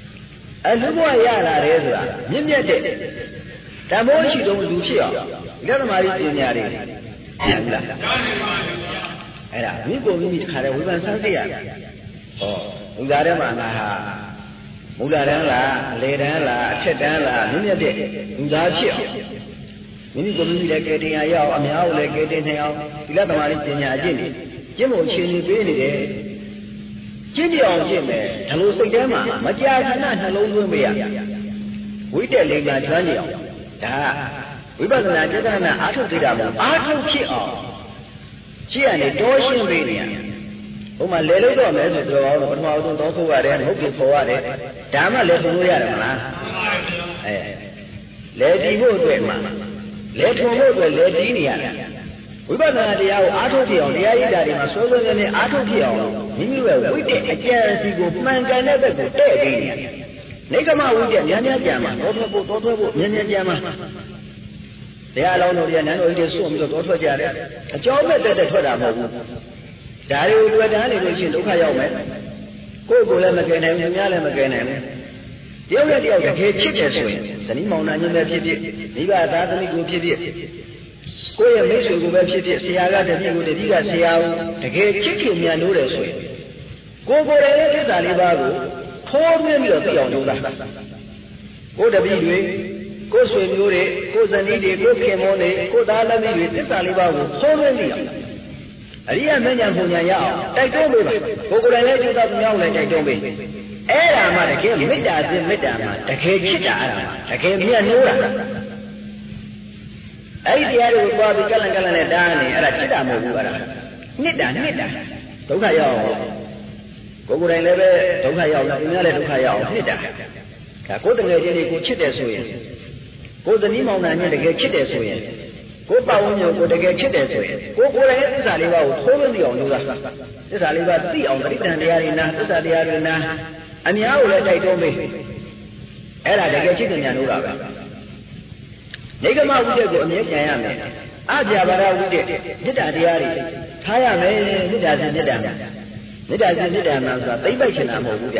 အလူဘဝရလာတယ်ဆိုတာမြင့်မြတ်တဲ့တမိုးရှိတုံးလူဖြစ်အောင်ဒီကသမားကြီးပညာတွေဟုတ်လားအဲ့ဒါမိကိုမိမိတခါတည်းဝိပဿနာဆန်းစစ်ရတယ်ဟောဘုရားထဲမှာငါဟာမူလတန်းလားအလေတန်းလားအထက်တန်းလားမြင့်မြတ်တဲ့လူသားဖြစ်အောင်မိမိကိုမိမိလည်းကဲတင်ရရအောင်အများကိုလည်းကဲတင်နိုင်အောင်ဒီကသမားကြီးပညာအကျင့်တွေကျင့်ဖို့အခြေအနေပေးနေတယ်ကျင့်ကြအောင်ကျင့်မယ်ဒါလို့စိတ်ထဲမှာမကြာခဏနှလုံးသွင်းပေးရဝိတက်လေးများကျွမ်းကြအောင်ဒါဝိပဿနာចេတနာအာထုတ်သေးတာမဟုတ်အာထုတ်ဖြစ်အောင်ကြည့်ရနေတောရှင်းပေးနေရဟိုမှာလဲလို့တော့မယ်ဆိုတော့ပထမဆုံးတောဖို့ရတယ်ဟုတ်ပြီပေါ်ရတယ်ဒါမှလည်းဆုံးလို့ရတယ်မလားအဲလဲတီးဖို့အတွက်မှာလဲထုံဖို့အတွက်လဲတီးနေရတယ်ဝိပဿနာတရားကိုအားထုတ်ဖြစ်အောင်တရားရည်ဓာတ်တွေမှာဆွဲဆွဲနဲ့နဲ့အားထုတ်ဖြစ်အောင်မိမိရဲ့ဝိတ္တအကျဉ်းစီကိုမှန်ကန်တဲ့ဘက်ကိုတဲ့ပေးနေရတယ်နိဂမဝိတ္တများများကြံမှာတောထွက်ဖို့တောထွက်ဖို့များများကြံမှာတရားလုံးတို့ရနန်းတော်ကြီးတွေစွန့်ပြီးတော့တောထွက်ကြတယ်အကြောင်းမဲ့တက်တက်ထွက်တာမဟုတ်ဘူးဒါတွေကိုတွေ့တာနေလို့ရှိရင်ဒုက္ခရောက်မယ်ကိုယ်ကိုယ်လည်းမကယ်နိုင်ဘူးများလည်းမကယ်နိုင်ဘူးတယောက်နဲ့တယောက်တကယ်ချစ်တယ်ဆိုရင်ဇနီးမောင်နှံချင်းပဲဖြစ်ဖြစ်မိဘသားသမီးကိုဖြစ်ဖြစ်ကိုယ့်ရဲ့မိတ်ဆွေကိုပဲဖြစ်ဖြစ်ဆရာကတပည့်ကိုတပည့်ကဆရာကိုတကယ်ချစ်ခင်မြန်လို့တယ်ဆိုရင်ကိုယ်ကိုယ်ရဲ့သစ္စာလေးပါးကိုထိုးသွင်းပြီးတော့သိအောင်လုပ်တာကိုယ်တပည့်တွေကိုယ်ဆွေမျိုးတွေကိုယ်ဇနီးတွေကိုယ်ခင်မောတွေကိုယ်သားသမီးတွေသစ္စာလေးပါးကိုထိုးသွင်းသိအောင်အရိယာမဉ္ဇဉ်ပုံညာရအောင်တိုက်တွန်းပေးပါကိုယ်ကိုယ်တိုင်လည်းကျိုးသားသူများကိုလည်းတိုက်တွန်းပေးအဲ့ဒါမှတကယ်မေတ္တာစဉ်မေတ္တာမှတကယ်ချစ်တာအဲ့ဒါမှတကယ်မြတ်နိုးတာအဲ့ဒီတရားတွေကိုသွားပြီးကလန်ကလန်နဲ့တားနေအဲ့ဒါချစ်တာမဟုတ်ဘူးအဲ့ဒါနှစ်တာနှစ်တာဒုက္ခရောက်အောင်ကိုယ်ကိုယ်တိုင်လည်းပဲဒုက္ခရောက်တယ်သူများလည်းဒုက္ခရောက်အောင်နှစ်တာဒါကိုယ်တကယ်ချင်းတွေကိုချစ်တယ်ဆိုရင်ကိုယ်ဇနီးမောင်နှံချင်းတကယ်ချစ်တယ်ဆိုရင်ကိုယ်ပတ်ဝန်းကျင်ကိုတကယ်ချစ်တယ်ဆိုရင်ကိုယ်ကိုယ်တိုင်သစ္စာလေးပါးကိုထိုးလို့သိအောင်လုပ်တာသစ္စာလေးပါးသိအောင်ပရိသန်တရားတွေနာသစ္စာတရားတွေနာအများကိုလည်းတိုက်တွန်းပေးအဲ့ဒါတကယ်ချစ်တယ်ညာလို့တာပဲနိဂမဝိတ္တကိုအမြဲကြံရမယ်အပြာပါဒဝိတ္တမေတ္တာတရားတွေထားရမယ်မေတ္တာစဉ်မေတ္တာမှာမေတ္တာစဉ်မေတ္တာမှာဆိုတာသိမ့်ပိုက်ချင်တာမဟုတ်ဘူးဗျ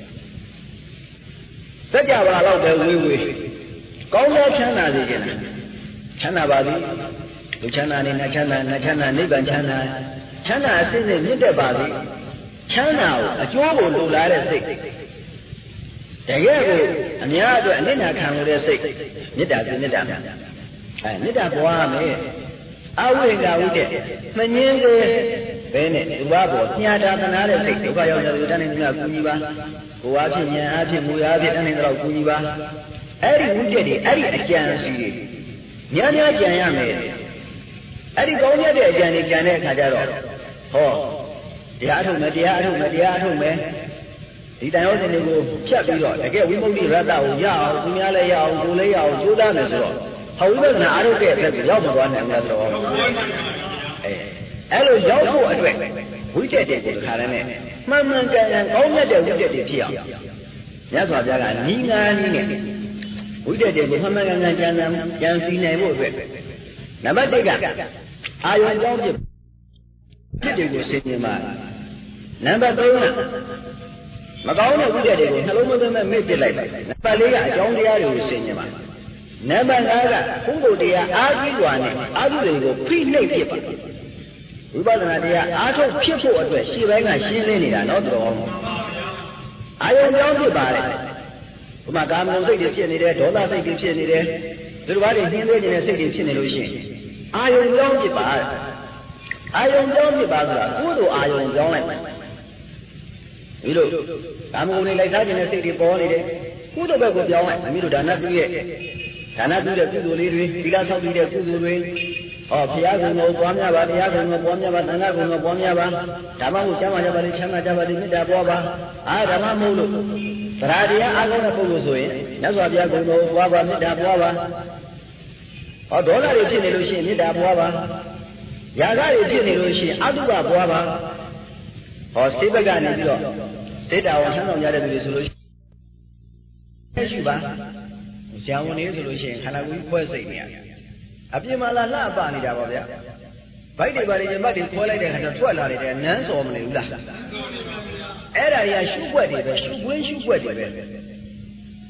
စัจ java လောက်ပဲဝေးဝေးကောင်းသောချမ်းသာစေခြင်းချမ်းသာပါသည်လူချမ်းသာနေနတ်ချမ်းသာနတ်ချမ်းသာနိဗ္ဗာန်ချမ်းသာချမ်းသာအစစ်စစ်မြင့်တက်ပါသည်ချမ်းသာကိုအကျိုးကိုလိုလားတဲ့စိတ်တကယ်ကိုအများအတွက်အနစ်နာခံလို့တဲ့စိတ်မေတ္တာစဉ်မေတ္တာမှာအဲမေတ္တာပွားမယ်အဝိကဝိတ္တမငင်းစေဘဲနဲ့ဒီဘဘောညာတာသနာတဲ့စိတ်ဒုက္ခရောက်တဲ့လူတန်းနေများကူညီပါကိုယ်အားဖြင့်ဉာဏ်အားဖြင့်မူအားဖြင့်တန်းနေတော့ကူညီပါအဲ့ဒီဝိတ္တတွေအဲ့ဒီအကျဉ်းစီတွေများများကြံရမယ်အဲ့ဒီကောင်းမြတ်တဲ့အကျဉ်းတွေကြံတဲ့အခါကျတော့ဟောတရားအထုတ်မယ်တရားအထုတ်မယ်တရားအထုတ်မယ်ဒီတန်ရုံးစဉ်တွေကိုဖြတ်ပြီးတော့တကယ်ဝိမု ക്തി ရတ္တကိုရအောင်သူများလည်းရအောင်ကိုယ်လည်းရအောင်ကြိုးစားမယ်ဆိုတော့ဟောဝိပဿနာအားထုတ်တဲ့အတွက်ရောက်မသွားနိုင်ဘူးဆိုတော့အဲအဲ့လိုရောက်ဖို့အတွက်ဝိတ္တတွေကိုခါရနဲ့မှန်မှန်ကန်ကန်ကောင်းမြတ်တဲ့ဝိတ္တတွေဖြစ်အောင်မြတ်စွာဘုရားကနီးငါးနည်းနဲ့ဝိတ္တတွေကိုမှန်မှန်ကန်ကန်ကြံကြံစီနိုင်ဖို့အတွက်နံပါတ်တစ်ကအာယုံကြောင်းဖြစ်ဖြစ်တွေကိုဆင်ခြင်ပါနံပါတ်သုံးကမကောင်းတဲ့ဝိတ္တတွေကိုနှလုံးသွင်းမဲ့မေ့ပစ်လိုက်ပါနံပါတ်လေးကအကြောင်းတရားတွေကိုဆင်ခြင်ပါနံပါတ်ငါးကဘုဟုတရားအာကြီးစွာနဲ့အာဟုတွေကိုဖိနှိပ်ဖြစ်ပါဝိပဿနာတရားအားထုတ်ဖြစ်ဖို့အတွက်ရှေ့ပိုင်းကရှင်းလင်းနေတာနော်တော်အာယုံကြောင်းဖြစ်ပါတယ်ဘုမကာမဂုဏ်စိတ်တွေဖြစ်နေတယ်ဒေါသစိတ်တွေဖြစ်နေတယ်သူတို့ဘာတွေနှင်းသေးနေတဲ့စိတ်တွေဖြစ်နေလို့ရှိရင်အာယုံကြောင်းဖြစ်ပါအာယုံကြောင်းဖြစ်ပါဆိုတာကုသိုလ်အာယုံကြောင်းလိုက်ပြီးလို့ကာမဂုဏ်တွေလိုက်စားခြင်းနဲ့စိတ်တွေပေါ်နေတယ်ကုသိုလ်ဘက်ကိုပြောင်းလိုက်အမိတို့ဒါနပြုရဲ့ဒါနပြုတဲ့ကုသိုလ်လေးတွေသီလဆောက်တည်တဲ့ကုသိုလ်တွေဟောဘုရားကုံကိုပွားများပါတရားကုံကိုပွားများပါသံဃာကုံကိုပွားများပါဓမ္မကိုကျမ်းမာကြပါလိချမ်းသာကြပါလိမေတ္တာပွားပါအာဓမ္မမဟုတ်လို့သရတရားအားလုံးတဲ့ပုဂ္ဂိုလ်ဆိုရင်မြတ်စွာဘုရားကုံကိုပွားပါမေတ္တာပွားပါဟောဒေါသတွေဖြစ်နေလို့ရှိရင်မေတ္တာပွားပါຢာကတွေဖြစ်နေလို့ရှိရင်အတုပပွားပါဟောစိတ်ဘက်ကနေပြီးတော့စိတ်တော်ဆန်းဆောင်ကြတဲ့သူတွေဆိုလို့ရှိရင်ရှိပါဇာဝန်နေဆိုလို့ရှိရင်ခန္ဓာကိုယ်ခွဲစိတ်နေရတယ်အပြင်မှာလာလှပနေတာပါဗျာဗိုက်တွေပါလေမတ်တွေခွဲလိုက်တဲ့ခါကျထွက်လာတယ်နန်းစော်မနေဘူးလားအဲ့ဒါတွေကရှုွက်တွေပဲရှုပွင်းရှုွက်တွေပဲ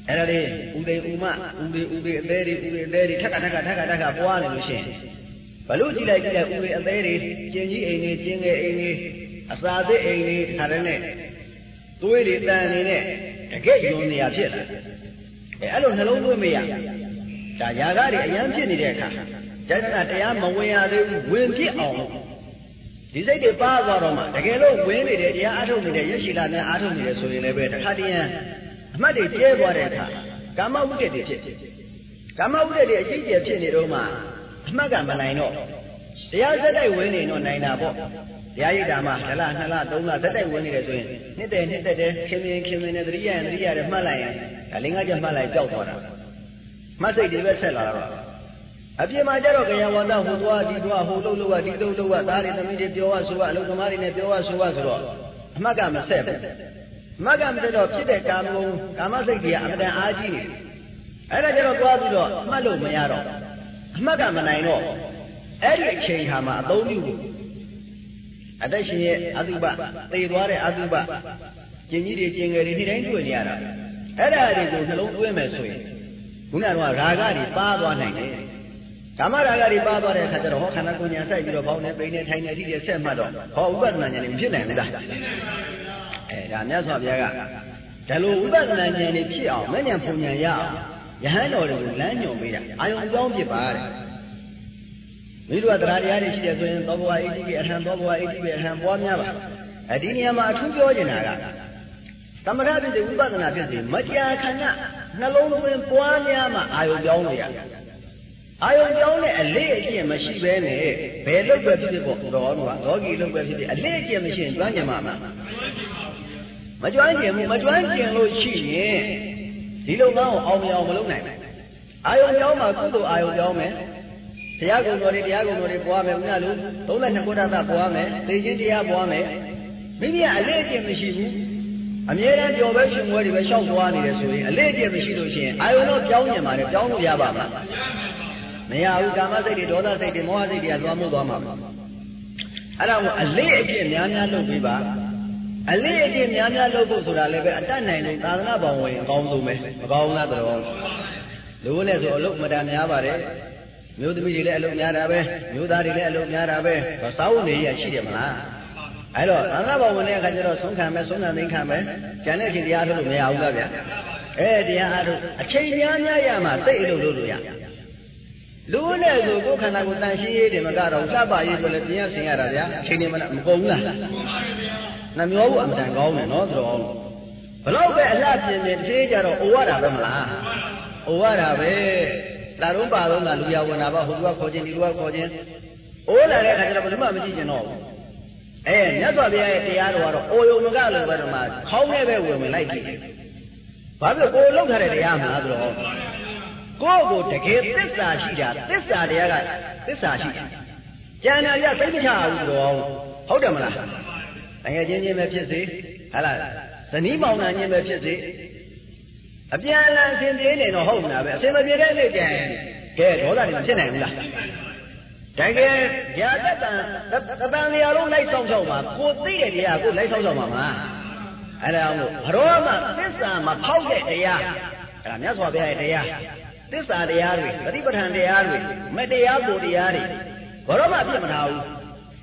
အဲ့ဒါလေးဥဒေဥမဥဒေဥဒေအသေးတွေဥဒေအသေးတွေထက်ကထက်ကထက်ကထက်ကပွားနေလို့ရှိရင်ဘလို့ကြည့်လိုက်ကြည့်လိုက်ဥဒေအသေးတွေကျင်ကြီးအိမ်တွေကျင်ငယ်အိမ်တွေအစာသစ်အိမ်တွေခါတဲ့နဲ့သွေးတွေတန်နေနဲ့တကယ်ယုံနေရဖြစ်လာအဲအဲ့လိုနှလုံးသွင်းမရဒါຢာကတွေအရန်ဖြစ်နေတဲ့အခါကျန်တာတရားမဝင်ရသေးဘူးဝင်ပြစ်အောင်ဒီစိတ်တွေပါသွားတော့မှတကယ်လို့ဝင်နေတယ်တရားအားထုတ်နေတဲ့ရရှိလာများအားထုတ်နေတယ်ဆိုရင်လည်းပဲတခါတည်းအမှတ်တွေကျဲသွားတဲ့အခါကာမဝိတ္တတွေဖြစ်ကာမဝိတ္တတွေအကြီးကျယ်ဖြစ်နေတော့မှအမှတ်ကမနိုင်တော့တရားစက်တိုက်ဝင်နေတော့နိုင်တာပေါ့တရားရိပ်တာမှတစ်လနှစ်လသုံးလစက်တိုက်ဝင်နေတယ်ဆိုရင်နှစ်တယ်နှစ်သက်တယ်ခင်မင်းခင်မင်းနဲ့သတိရရင်သတိရတယ်မှတ်လိုက်ရင်ဒါလင်္ကာချက်မှတ်လိုက်ကြောက်သွားတာမှတ်စိတ်တွေပဲဆက်လာတော့အပြင်မှာကျတော့ကြရဝါဒဟိုသွားဒီသွားဟိုလှုပ်လှုပ်ကဒီလှုပ်လှုပ်ကသားတွေသမီးတွေပြောရဆိုရအလုပ်သမားတွေနဲ့ပြောရဆိုရဆိုတော့အမှတ်ကမဆက်ဘူးအမှတ်ကမဆက်တော့ဖြစ်တဲ့ကာမဂုဏ်ကာမစိတ်တွေကအမှန်တန်အားကြီးနေအဲ့ဒါကျတော့သွားပြီးတော့မှတ်လို့မရတော့အမှတ်ကမနိုင်တော့အဲ့ဒီအချိန်ခါမှာအသုံးပြုဖို့အသက်ရှင်ရဲ့အတုပသေသွားတဲ့အတုပကျင်ကြီးတွေကျင်ငယ်တွေဒီတိုင်းတွေ့နေရတာအဲ့ဒါတွေကိုနှလုံးသွင်းမယ်ဆိုရင်ခုနကတော့ရာဂတွေပါသွားနိုင်တယ်ကာမရာဂတွေပါသွားတဲ့အခါကျတော့ဟောခန္ဓာကိုယ်ညာစိုက်ပြီးတော့ဘောင်းနဲ့ပိန်နဲ့ထိုင်နေတိတဲ့ဆက်မှတ်တော့ဟောဥပဒနာဉာဏ်တွေမဖြစ်နိုင်ဘူးလားအဲဒါမြတ်စွာဘုရားကဒါလိုဥပဒနာဉာဏ်တွေဖြစ်အောင်မဉဏ်ပုံဉာဏ်ရအောင်ယဟန်တော်တွေကိုလမ်းညွှန်ပေးတာအာယုံကြောင်းဖြစ်ပါတဲ့မိတို့ကတရားတရားတွေရှိတယ်ဆိုရင်သောဘဝအိဋ္ဌိပဲအထံသောဘဝအိဋ္ဌိပဲအထံပွားများပါအဲဒီနေရာမှာအထူးပြောနေတာကသမထဖြစ်စေဝိပဿနာဖြစ်စေမကြာခဏနှလုံးသွင်းပွားများမှအာယုံကြောင်းနေရအာယုံကြောင်းနဲ့အလေးအကျင့်မရှိဘဲနဲ့ဘယ်လုပ်ပဲဖြစ်ဖြစ်ပေါ့တော်တော်ကလောကီလုပ်ပဲဖြစ်ဖြစ်အလေးအကျင့်မရှိရင်ကျွမ်းကျင်မှာမမကျွမ်းကျင်ဘူးမကျွမ်းကျင်လို့ရှိရင်ဒီလုံကောင်းအောင်မြင်အောင်မလုပ်နိုင်ဘူးအာယုံကြောင်းမှာကုသိုလ်အာယုံကြောင်းမယ်တရားကုံတော်တွေတရားကုံတော်တွေပွားမယ်ဥနာလူသုံးလက်နှစ်ခုတတ်ပွားမယ်သိချင်းတရားပွားမယ်မိမိကအလေးအကျင့်မရှိဘူးအမြဲတမ်းပျော်ပဲရှင်ပွဲတွေပဲရှောက်သွားနေတယ်ဆိုရင်အလေးအကျင့်မရှိလို့ရှိရင်အာယုံတော့ပြောင်းညင်ပါတယ်ပြောင်းလို့ရပါမလားမရဘူးကာမစိတ်တွေဒေါသစိတ်တွေမောဟစိတ်တွေကသွားမှုသွားမှာအဲ့ဒါကိုအလေးအကျင့်များများလုပ်ပြီးပါအလေးအကျင့်များများလုပ်ဖို့ဆိုတာလည်းပဲအတတ်နိုင်လို့သာသနာ့ဘောင်ဝင်အကောင်းဆုံးပဲမကောင်းလားတော်လူနဲ့ဆိုအလုပ်မတန်များပါတယ်မျိုးသမီးတွေလည်းအလုပ်များတာပဲမျိုးသားတွေလည်းအလုပ်များတာပဲစာဝတ်နေရရှိတယ်မလားအဲ့တော့သာသနာ့ဘောင်ဝင်တဲ့အခါကျတော့ဆုံးခံမယ်ဆုံးခံသိခံမယ်ကျန်တဲ့အချိန်တရားထုတ်လို့မရဘူးလားဗျအဲတရားအားထုတ်အချိန်များများရမှသိအလုပ်လုပ်လို့ရလူနဲ့ဆိုကိုယ်ခန္ဓာကိုယ်တန်ရှင်းရေးတယ်မကတော့လှပရေးဆိုလည်းပြင်ရဆင်ရတာဗျာအချိန်နေမလားမကုန်ဘူးလားနှမျောဘူးအမှန်တန်ကောင်းတယ်နော်သူတော်ဘလောက်ပဲအလှပြင်နေသေးကြတော့အိုရတာပဲမလားအိုရတာပဲလာတော့ပါတော့ကလူရဝင်တာပါဟိုကခေါ်ခြင်းဒီကခေါ်ခြင်းအိုးလာတဲ့အခါကျတော့ဘယ်မှမကြည့်ကျင်တော့ဘူးအဲမြတ်စွာဘုရားရဲ့တရားတော်ကတော့အိုယုံမကလို့ပဲတော့မှခေါင်းနဲ့ပဲဝင်ဝင်လိုက်ကြည့်ဘာဖြစ်လို့ကိုယ်လောက်ထားတဲ့တရားမှာဆိုတော့ကိုယ့်ကိုတကယ်သစ္စာရှိတာသစ္စာတရားကသစ္စာရှိတာကျန်တာရသိမချဘူးတော့ဟုတ်တယ်မလားတကယ်ချင်းချင်းပဲဖြစ်စေဟာလားဇနီးမောင်နှံချင်းပဲဖြစ်စေအပြန်အလှန်အစဉ်ပြေးနေတော့ဟုတ်မလားပဲအစဉ်မပြေတဲ့လေကျန်ကဲဒေါသတွေမဖြစ်နိုင်ဘူးလားတကယ်ရာတတန်တပံလျာလုံးလိုက်ဆောင်ဆောင်ပါကိုသိတဲ့တရားကိုလိုက်ဆောင်ဆောင်ပါမလားအဲ့ဒါအောင်လို့ဘရောမှသစ္စာမဖောက်တဲ့တရားအဲ့ဒါမြတ်စွာဘုရားရဲ့တရားသစ္စာတရားတွေပฏิပဋ္ဌာန်တရားတွေမတရားကိုတရားတွေဘရောမှပြစ်မထားဘူး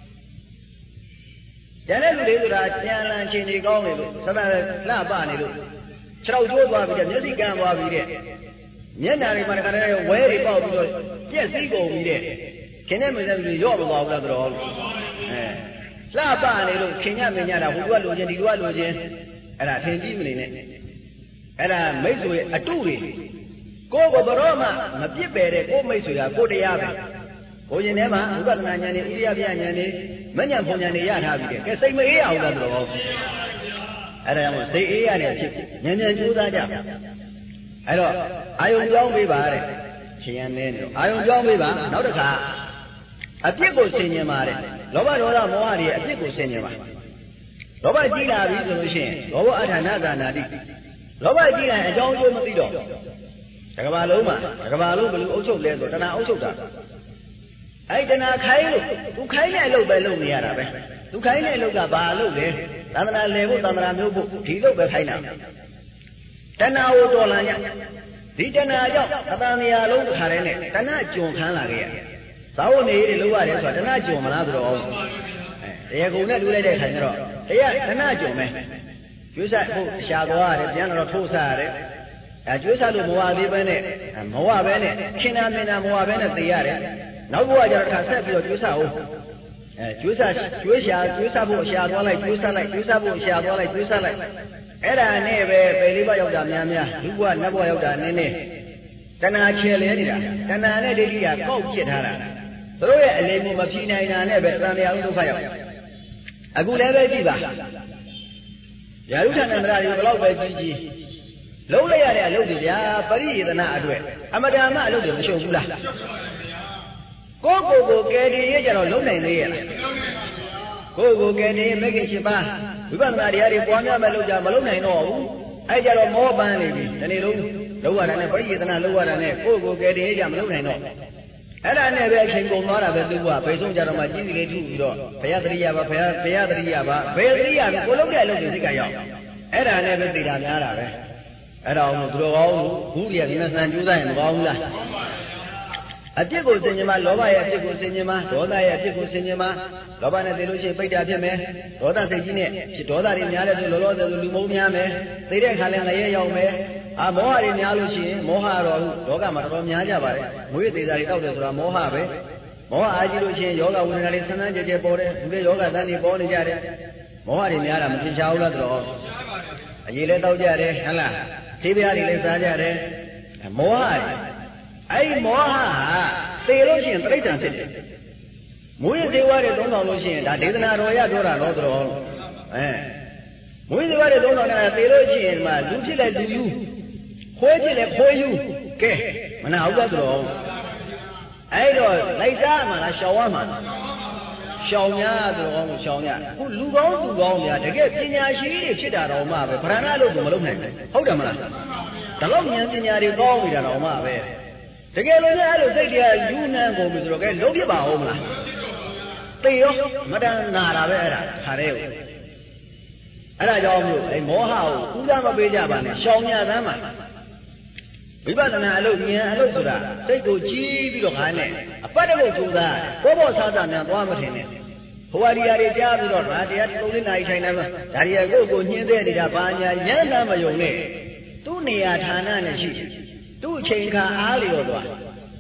ကျန်တဲ့လူတွေဆိုတာကြံလန်ချင်းတွေကောင်းနေလို့သတ္တလှပနေလို့ခြေထောက်ကျိုးသွားပြီးတဲ့မျက်စိကန်းသွားပြီးတဲ့မျက်နှာတွေမှာတခါတည်းဝဲတွေပေါက်ပြီးတော့ပြက်စီးကုန်ပြီးတဲ့ခင်နဲ့မင်းတဲ့လူရော့မသွားဘူးလားတော်အဲလှပနေလို့ခင်ညမင်းညတာဟိုကလိုချင်ဒီကလိုချင်အဲ့ဒါထင်ကြည့်မနေနဲ့အဲ့ဒါမိတ်ဆွေအတုတွေကိုယ်ကဘရောမှမပြစ်ပယ်တဲ့ကိုယ်မိတ်ဆွေကကိုယ်တရားပဲကိုရင်ထဲမှာဥပဒနာဉာဏ်နဲ့ဥရိယပြဉာဏ်နဲ့မဉဏ်ဘုံဉာဏ်တွေရထားပြီးတယ်ကဲစိတ်မအေးရဘူးလားတော်အဲ့ဒါကြောင့်စိတ်အေးရတဲ့ဖြစ်ဉာဏ်ဉာဏ်ကြိုးစားကြအဲ့တော့အာယုံကြောင်းပေးပါတဲ့ရှင်ရန်နေတယ်အာယုံကြောင်းပေးပါနောက်တစ်ခါအပြစ်ကိုဆင်ញင်ပါတဲ့လောဘဒေါသမောဟတွေအပြစ်ကိုဆင်ញင်ပါလောဘကြီးလာပြီဆိုလို့ရှိရင်လောဘအထာဏသာနာတိလောဘကြီးလာအကြောင်းအကျိုးမသိတော့တကဘာလုံးမှာတကဘာလုံးဘယ်လိုအုပ်ချုပ်လဲဆိုတဏှာအုပ်ချုပ်တာအဲ့တဏှာခိုင်းလို့သူခိုင်းတဲ့အလုပ်ပဲလုပ်နေရတာပဲသူခိုင်းတဲ့အလုပ်ကဘာလုပ်လဲသာသနာလည်ဖို့သာသနာမျိုးဖို့ဒီလုပ်ပဲခိုင်းတာ Tana o dollar, the Tana Atania Low Harene, Tana Jun Hanlage. Sao need the lower is Tana Jun Manado. They go not to let it hang out. They are Tana Jun. You said Shagua, the general Tosare. As you said, Moa Bene, and Moa Bene, Kina Mina Moa Bene, the Yare. Now, what are concept of Jusao? Jusa, Jusa, Jusabu, Shadow like Jusa like Jusabu, Shadow like Jusa like Era neve, Beliva of Damia, you were never of the Nene. Tana Chelia, Tana Nedia, Coke Chitara. Throw a lame machine and never than the auto fire. A good ever diva. Yarutan and Radu love by Gigi. Low layer, I loaded ya, Paris than I do it. Amadama loaded the show. Go go go get the agent of Lone there. Go go get the making Shiba. We want to marry Buana Meluja Malone. No, I get a more bandy than it lower than a pretty than a lower than a go go get the agent of Malone. And I never can go more of a Lua, Pesuja of my Jimmy to Payadriaba, Payadriaba, Payadriaba, Colombia, Lucica. And I never did an Arab. And I'll throw all who you have and do that in Wanga. A tickle cinema, Lova, a tickle cinema, Roda, a tickle cinema, Lobana de Lucia Payame, Roda Segine, she told her in Yara to Lolo, the Lumoniame, they didn't have a yome, a more in Yaluchi, Moha, Roga Maromiaja, with the Zaricaudas or Mohave, Moha Ajiluchi, Yoga, Winalisana, Jabore, the Yoga Dani Boni Jare, Moha in Yara, Mishaula draw. A Yeleta Jare, Hala, Tibiari Jare, and Moha. I moha, they lotion, right and sit. Muy de Wari don't know lotion, that didn't know Yadora, no draw. Eh. Muy de Wari don't know that they lotion, my duty like do you. What is it for you? Okay, and I'll go draw. I don't like that, man, I shall one man. Shawnya, the Shawnya. Who look on to go there to get in your sheet, sit out of my Pranalo to Malone. Hold on, the long Yantiari go with an Oma. Together, I will take you now with Rogan, don't give a home. Theo, Madame Nara, Hareo. And I don't know, a more how, who's ever been up on it, show me a dama. We got an allo near Alosura, they go G. Hane, a particle to that, Bobo Satan and Wamatin. Who are the Arias or Radiat, only night I never, Daria go near the Japania, Yana Mayone, two near Tana and she. Two chain car alley or one.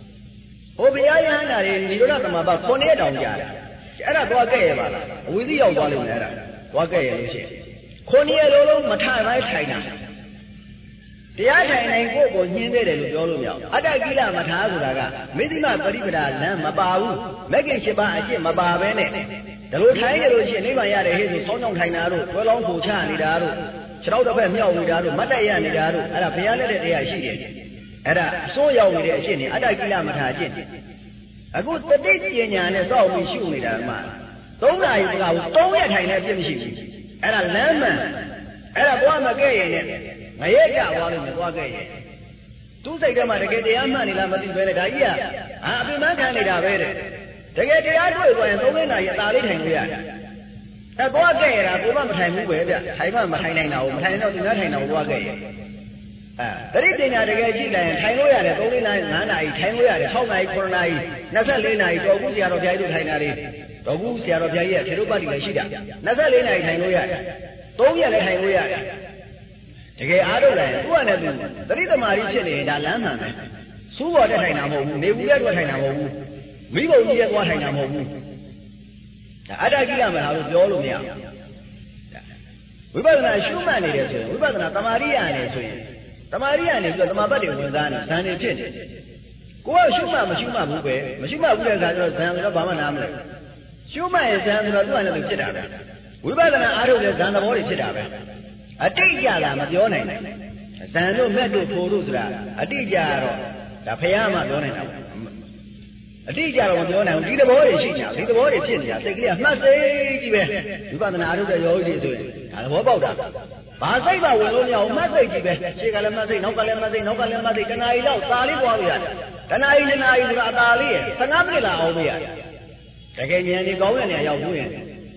Obiana in Nirodam about Pone down there. Era Guagay, with the old volume era. Guagay, Corniello, Matai, China. The other name go near the Yolumia. Ada Gila Matazuraga, Medina Paribada, Lamabau, Megan Shiba, Mababene. The Lord Tiger, Neva Yada, his son of Tainaru, Tolong Pucha, Nidaru, Shroud of Emil Nidaru, Mataya Nidaru, and a piano that they are shooting. Era so young with a chin, other kilometer. A good petition and so we shoot with a man. Don't I go, don't let I let him shoot. And a lemon, and a one again. My egg while in the wagon. Two seconds to get the money, Lamatin Venetia. I've been not handed out it. To get the idol when only I thought it hang there. A wagon, I go on time with it. I want my hanging now, but I know nothing of wagon. The reason I get it and Tailoya, only nine, nine, Tailoya, how my coronai, Nazalina, Togusia of Yadu Tainari, Togusia of Yaya, Cherubati Shida, Nazalina, Tailoya, Toya, Tailoya. To get out of that, one of them, the reason I reach it, Alana, so what I know, maybe what I know, we will get what I know. I don't give them how to all of them. We better not shoot man, we better not Maria. Tamaria is the Mabadi was done, Sandy Chin. Go out, Shuma, Mashuma, Mube, Mashuma, Mube, Bama. Shuma is down to the one of the Chitaba. We better not out of the Zanabori Chitaba. A Tijala, Madione. A Sando Medu Purudra, a Tijaro, the Payama Donena. A Tijaro Dona, lead the boy, lead the boy, take a message. You got an out of the Yodi doing. And what about that? Basaiba will only have message. She got a message, no calamity, no calamity, can I know Sali Warrior? Can I deny Radali? Sanabila over here. Again, you go in there, you're doing.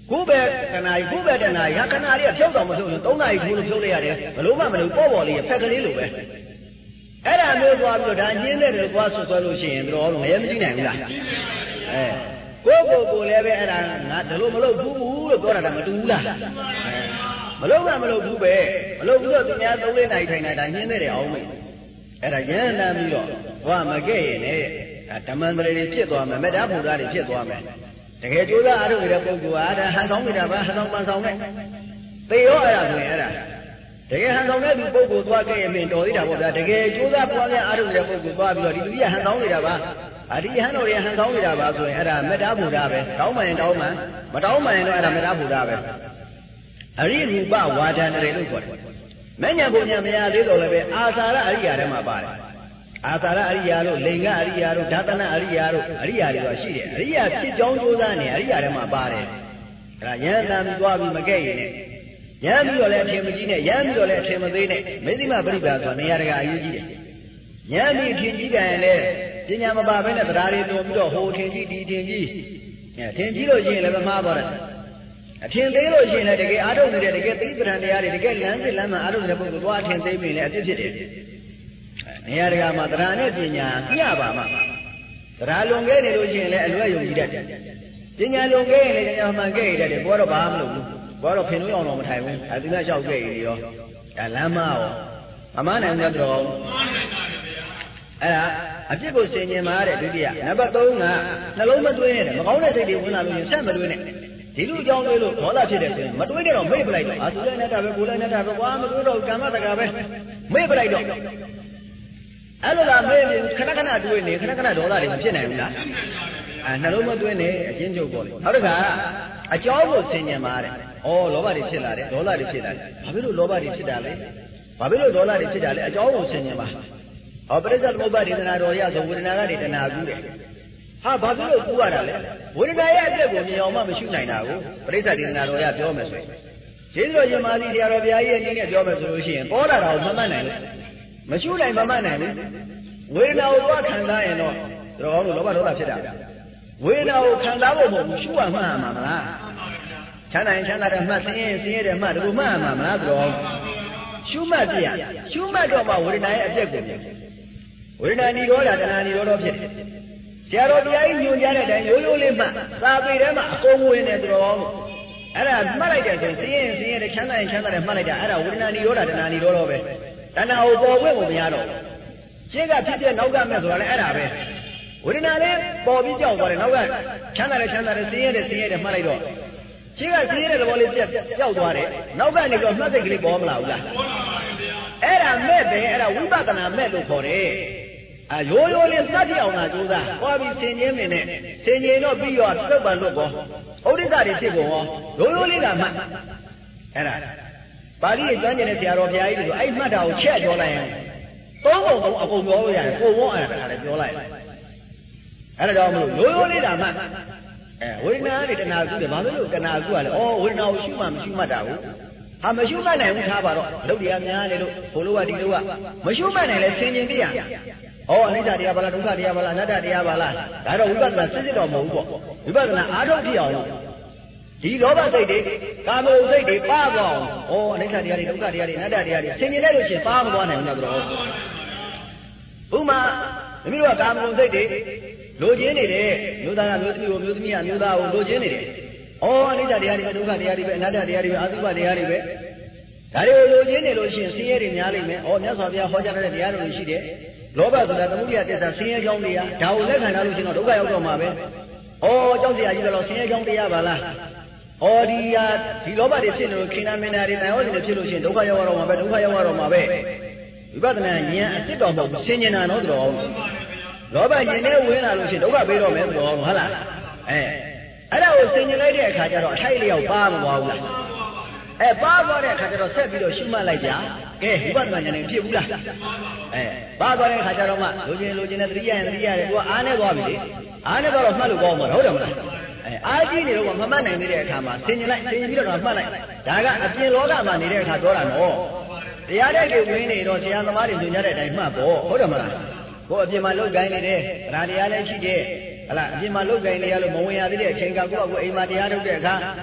ခုပဲခဏကြီးခုပဲတနာကြီးဟာခဏလေးကဖြုတ်တော်မဖြုတ်ရင်သုံးနာရီထိုးလို့ဖြုတ်လိုက်ရတယ်ဘလို့မှမလို့ပေါ့ပေါ့လေးဖက်ကလေးလိုပဲအဲ့ဒါမျိုးသွားပြီးတော့ဒါညင်းတဲ့တွေသွားဆွဆွဲလို့ရှိရင်တို့ငရဲမကြည့်နိုင်ဘူးလားအဲကိုကိုကိုလည်းပဲအဲ့ဒါငါဒါလို့မလို့ဘူးဘူးလို့ပြောတာဒါမတူဘူးလားမလို့ကမလို့ဘူးပဲမလို့ဘူးတော့သူများသုံးလေးနိုင်ထိုင်နေတာညင်းတဲ့တွေအောင်မေးအဲ့ဒါရဟန္တာပြီးတော့ဘဝမကဲ့ရင်လည်းဒါဓမ္မန္တရေတွေဖြစ်သွားမယ်မေတ္တာဘုရားတွေဖြစ်သွားမယ်တကယ်ကြိုးစားအားထုတ်နေတဲ့ပုဂ္ဂိုလ်ဟာဒါဟန်ဆောင်နေတာပါဟန်ဆောင်ပန်ဆောင်နဲ့သေရောအဲ့ဒါဆိုရင်အဲ့ဒါတကယ်ဟန်ဆောင်တဲ့သူပုဂ္ဂိုလ်သွားခဲ့ရင်တော်သေးတာပေါ့ဗျာတကယ်ကြိုးစားပွားများအားထုတ်နေတဲ့ပုဂ္ဂိုလ်သွားပြီးတော့ဒီလူကြီးဟန်ဆောင်နေတာပါအဒီဟန်တော်တွေဟန်ဆောင်နေတာပါဆိုရင်အဲ့ဒါမေတ္တာဘုရားပဲတောင်းမှရင်တောင်းမှမတောင်းမှရင်တော့အဲ့ဒါမေတ္တာဘုရားပဲအရိရူပဝါဒန္တရေလို့ခေါ်တယ်မဉ္ဇဉ်ဘုံဉ္ဇဉ်မရသေးတော့လည်းပဲအာသာရအရိယာထဲမှာပါတယ်အာသာရအရိယာတို့လိင်္ဂအရိယာတို့ဓာတနအရိယာတို့အရိယာတွေတော့ရှိတယ်အရိယာဖြစ်ကြောင်းကြိုးစားနေအရိယာထဲမှာပါတယ်အဲ့ဒါယန္တံပြီးသွားပြီးမကဲ့ရင်နဲ့ရမ်းပြီးတော့လည်းအထင်မကြီးနဲ့ရမ်းပြီးတော့လည်းအထင်မသေးနဲ့မေသိမပရိပါဆိုတာနေရာတကာအရေးကြီးတယ်ရမ်းပြီးအထင်ကြီးတယ်လည်းပညာမပါဘဲနဲ့တရားတွေတော်ပြီးတော့ဟိုအထင်ကြီးဒီအထင်ကြီးအဲအထင်ကြီးလို့ရှိရင်လည်းမမှားသွားတယ်အထင်သေးလို့ရှိရင်လည်းတကယ်အားထုတ်နေတဲ့တကယ်သိပ္ပံတရားတွေတကယ်လမ်းစစ်လမ်းမှအားထုတ်နေတဲ့ပုဂ္ဂိုလ်သွားအထင်သေးပြီလေအဖြစ်ဖြစ်တယ်နေရာတကာမှာတရားနဲ့ပညာပြပါမှာတရားလွန်ခဲ့နေလို့ရှိရင်လည်းအလွဲယုံကြည်တတ်တယ်ပညာလွန်ခဲ့ရင်လည်းဉာဏ်မှန်ခဲ့ရတတ်တယ်ဘောတော့ဘာမှမလုပ်ဘူးဘောတော့ဖင်လို့အောင်တော့မထိုင်ဘူးအဲသူကလျှောက်ခဲ့ရရောဒါလမ်းမရောအမှန်နိုင်တဲ့တော်အဲ့ဒါအပြစ်ကိုဆင်ញင်မှာတဲ့ဒုတိယနံပါတ်သုံးကနှလုံးမသွင်းနဲ့မကောင်းတဲ့စိတ်တွေဝင်လာလို့ရင်ဆက်မသွင်းနဲ့ဒီလိုအကြောင်းတွေလို့ဒေါသဖြစ်တဲ့ဆိုရင်မတွေးနဲ့တော့မိတ်ပလိုက်တော့အာသူလည်းနဲ့တာပဲကိုလည်းနဲ့တာပဲကွာမတွေးတော့ကမ္မတကာပဲမိတ်ပလိုက်တော့အဲ့လိုလားမေးနေခဏခဏတွေးနေခဏခဏဒေါသတွေမဖြစ်နိုင်ဘူးလားအဲနှလုံးမသွင်းနဲ့အချင်းချုပ်ပေါ့လေနောက်တစ်ခါအကြောင်းကိုဆင်ញင်ပါတဲ့ဩလောဘတွေဖြစ်လာတယ်ဒေါသတွေဖြစ်လာတယ်ဘာဖြစ်လို့လောဘတွေဖြစ်တာလဲဘာဖြစ်လို့ဒေါသတွေဖြစ်တာလဲအကြောင်းကိုဆင်ញင်ပါဟောပရိစ္ဆေသမုပ္ပါဒေသနာတော်ရဆိုဝေဒနာကတွေတဏှာကူးတယ်ဟာဘာဖြစ်လို့ကူးရတာလဲဝေဒနာရဲ့အတက်ကိုမြင်အောင်မှမရှိနိုင်တာကိုပရိစ္ဆေဒေသနာတော်ရပြောမယ်ဆိုရင်ကျေးဇူးတော်ရှင်မာသီတရားတော်ဘုရားကြီးရဲ့အနေနဲ့ပြောမယ်ဆိုလို့ရှိရင်ပေါ်လာတာကိုမမှတ်နိုင်ဘူးမရှိနိုင်မမှတ်နိုင်ဘူးဝေဒနာကိုသွားခံစားရင်တော့တော်တော်လောဘဒေါသဖြစ်တာဝေဒနာကိုခံစားဖို့မဟုတ်ဘူးရှုမှမှတ်ရမှာမလားချမ်းသာရင်ချမ်းသာတယ်မှတ်ဆင်းရဲဆင်းရဲတယ်မှတ်ဒီလိုမှတ်ရမှာမလားတော်ရှုမှတ်ပြရရှုမှတ်တော့မှဝေဒနာရဲ့အပြက်ကိုမြင်ဝေဒနာဏီရောတာတဏှာဏီရောတော့ဖြစ်တယ်ဆရာတော်တရားကြီးညွှန်ကြားတဲ့အတိုင်းရိုးရိုးလေးမှသာပေထဲမှာအကုန်ဝင်နေတော်အဲ့ဒါမှတ်လိုက်တယ်ဆိုရင်ဆင်းရဲဆင်းရဲတယ်ချမ်းသာရင်ချမ်းသာတယ်မှတ်လိုက်တာအဲ့ဒါဝေဒနာဏီရောတာတဏှာဏီရောတော့ပဲတဏှာကိုပေါ်ခွင့်ကိုမရတော့ရှင်းကဖြစ်ပြနောက်ကမဲ့ဆိုတာလည်းအဲ့ဒါပဲဝေဒနာလေးပေါ်ပြီးကြောက်သွားတယ်နောက်ကချမ်းသာတယ်ချမ်းသာတယ်ဆင်းရဲတယ်ဆင်းရဲတယ်မှတ်လိုက်တော့ရှင်းကဆင်းရဲတဲ့သဘောလေးပြက်ကြောက်သွားတယ်နောက်ကနေတော့မှတ်စိတ်ကလေးပေါ်မလာဘူးလားပေါ်လာပါဗျာအဲ့ဒါမဲ့ပဲအဲ့ဒါဝိပဿနာမဲ့လို့ခေါ်တယ်အရိုးရိုးလေးစက်ပြောင်းတာကြိုးစားဟောပြီးဆင်ခြင်းမင်းနဲ့ဆင်ခြင်းတော့ပြီးရောသုတ်ပန်လို့ကောဩဒိသတွေဖြစ်ကုန်ရောရိုးရိုးလေးကမှတ်အဲ့ဒါပါဠိရဲ့ကျွမ်းကျင်တဲ့ဆရာတော်ဘုရားကြီးတို့အဲ့မှတ်တာကိုချက်ပြောလိုက်ရင်သုံးပုံသုံးအကုန်ပြောလို့ရတယ်ကိုဝေါအဲ့ဒါလည်းပြောလိုက်အဲ့ဒါကြောင့်မလို့ရိုးရိုးလေးတာမှအဲဝေဒနာတွေတဏှာကူးတယ်ဘာလို့လို့တဏှာကူးရလဲဩဝေဒနာကိုရှုမှမရှိမှတ်တာကိုဟာမရှုမှတ်နိုင်ဘူးထားပါတော့လုတ်တရားများနေလို့ဘိုလ်လိုကဒီလိုကမရှုမှတ်နိုင်လဲဆင်ခြင်ပြရဩအနိစ္စတရားပါလားဒုက္ခတရားပါလားအနတ္တတရားပါလားဒါတော့ဝိပဿနာစစ်စစ်တော့မဟုတ်ဘူးပေါ့ဝိပဿနာအားထုတ်ပြအောင်ဒီလောဘစိတ်တွေကာမဂုဏ်စိတ်တွေပါသွားအောင်ဩအနိစ္စတရားတွေဒုက္ခတရားတွေအနတ္တတရားတွေဆင်ခြင်လိုက်လို့ရှိရင်ပါမသွားနိုင်ဘူးတော့ဥမာမိမိတို့ကကာမဂုဏ်စိတ်တွေလိုချင်နေတယ်မျိုးသားကမျိုးသမီးကိုမျိုးသမီးကမျိုးသားကိုလိုချင်နေတယ်ဩအနိစ္စတရားတွေပဲဒုက္ခတရားတွေပဲအနတ္တတရားတွေပဲအသုဘတရားတွေပဲဒါတွေကိုလိုချင်နေလို့ရှိရင်ဆင်းရဲတွေများလိမ့်မယ်ဩမြတ်စွာဘုရားဟောကြားတဲ့တရားတော်တွေရှိတယ်လောဘဆိုတာသမုဒိယတစ္ဆာဆင်းရဲကြောင်းတရားဒါကိုလက်ခံထားလို့ရှိရင်တော့ဒုက္ခရောက်တော့မှာပဲဩကြောက်စရာကြီးတော့ဆင်းရဲကြောင်းတရားပါလားဩဒီဟာဒီလောဘတွေဖြစ်လို့ခိနာမင်းနာတွေနိုင်ဟောတွေဖြစ်လို့ရှိရင်ဒုက္ခရောက်တော့မှာပဲဒုက္ခရောက်တော့မှာပဲဝိပဿနာဉာဏ်အစ်စ်တော်မဟုတ်ဆင်ញင်တာတော့တော်လောဘဉာဏ်နဲ့ဝင်လာလို့ရှိရင်ဒုက္ခပေးတော့မယ်ဆိုတော့ဟုတ်လားအဲအဲ့ဒါကိုဆင်ញင်လိုက်တဲ့အခါကျတော့အထိုက်လျောက်ပါမသွားဘူးလားအဲပါသွားတဲ့အခါကျတော့ဆက်ပြီးတော့ရှုမှတ်လိုက်ကြကဲဝိပဿနာဉာဏ်နဲ့ဖြစ်ဘူးလားအဲပါသွားတဲ့အခါကျတော့မှလိုချင်လိုချင်တဲ့သတိရရင်သတိရတယ်သူကအားနဲ့သွားပြီလေအားနဲ့သွားတော့မှတ်လို့ကောင်းမှာဟုတ်တယ်မလားအဲအားကြီးနေတော့မမှတ်နိုင်သေးတဲ့အခါမှာဆင်ញင်လိုက်ဆင်ញင်ပြီးတော့မှတ်လိုက်ဒါကအပြင်လောကမှာနေတဲ့အခါပြောတာနော်တရားတဲ့တွေဝင်နေတော့ဆရာသမားတွေညွှန်ကြားတဲ့အတိုင်းမှတ်ဖို့ဟုတ်တယ်မလားကိုအပြင်မှာလုတ်ကိုင်းနေတယ်ဗราတရားလည်းရှိတယ်ဟလားအပြင်မှာလုတ်ကိုင်းနေရလို့မဝင်ရသေးတဲ့အချိန်ကကိုယ့်အကိုအိမ်မှာတရားထုတ်တဲ့အခါ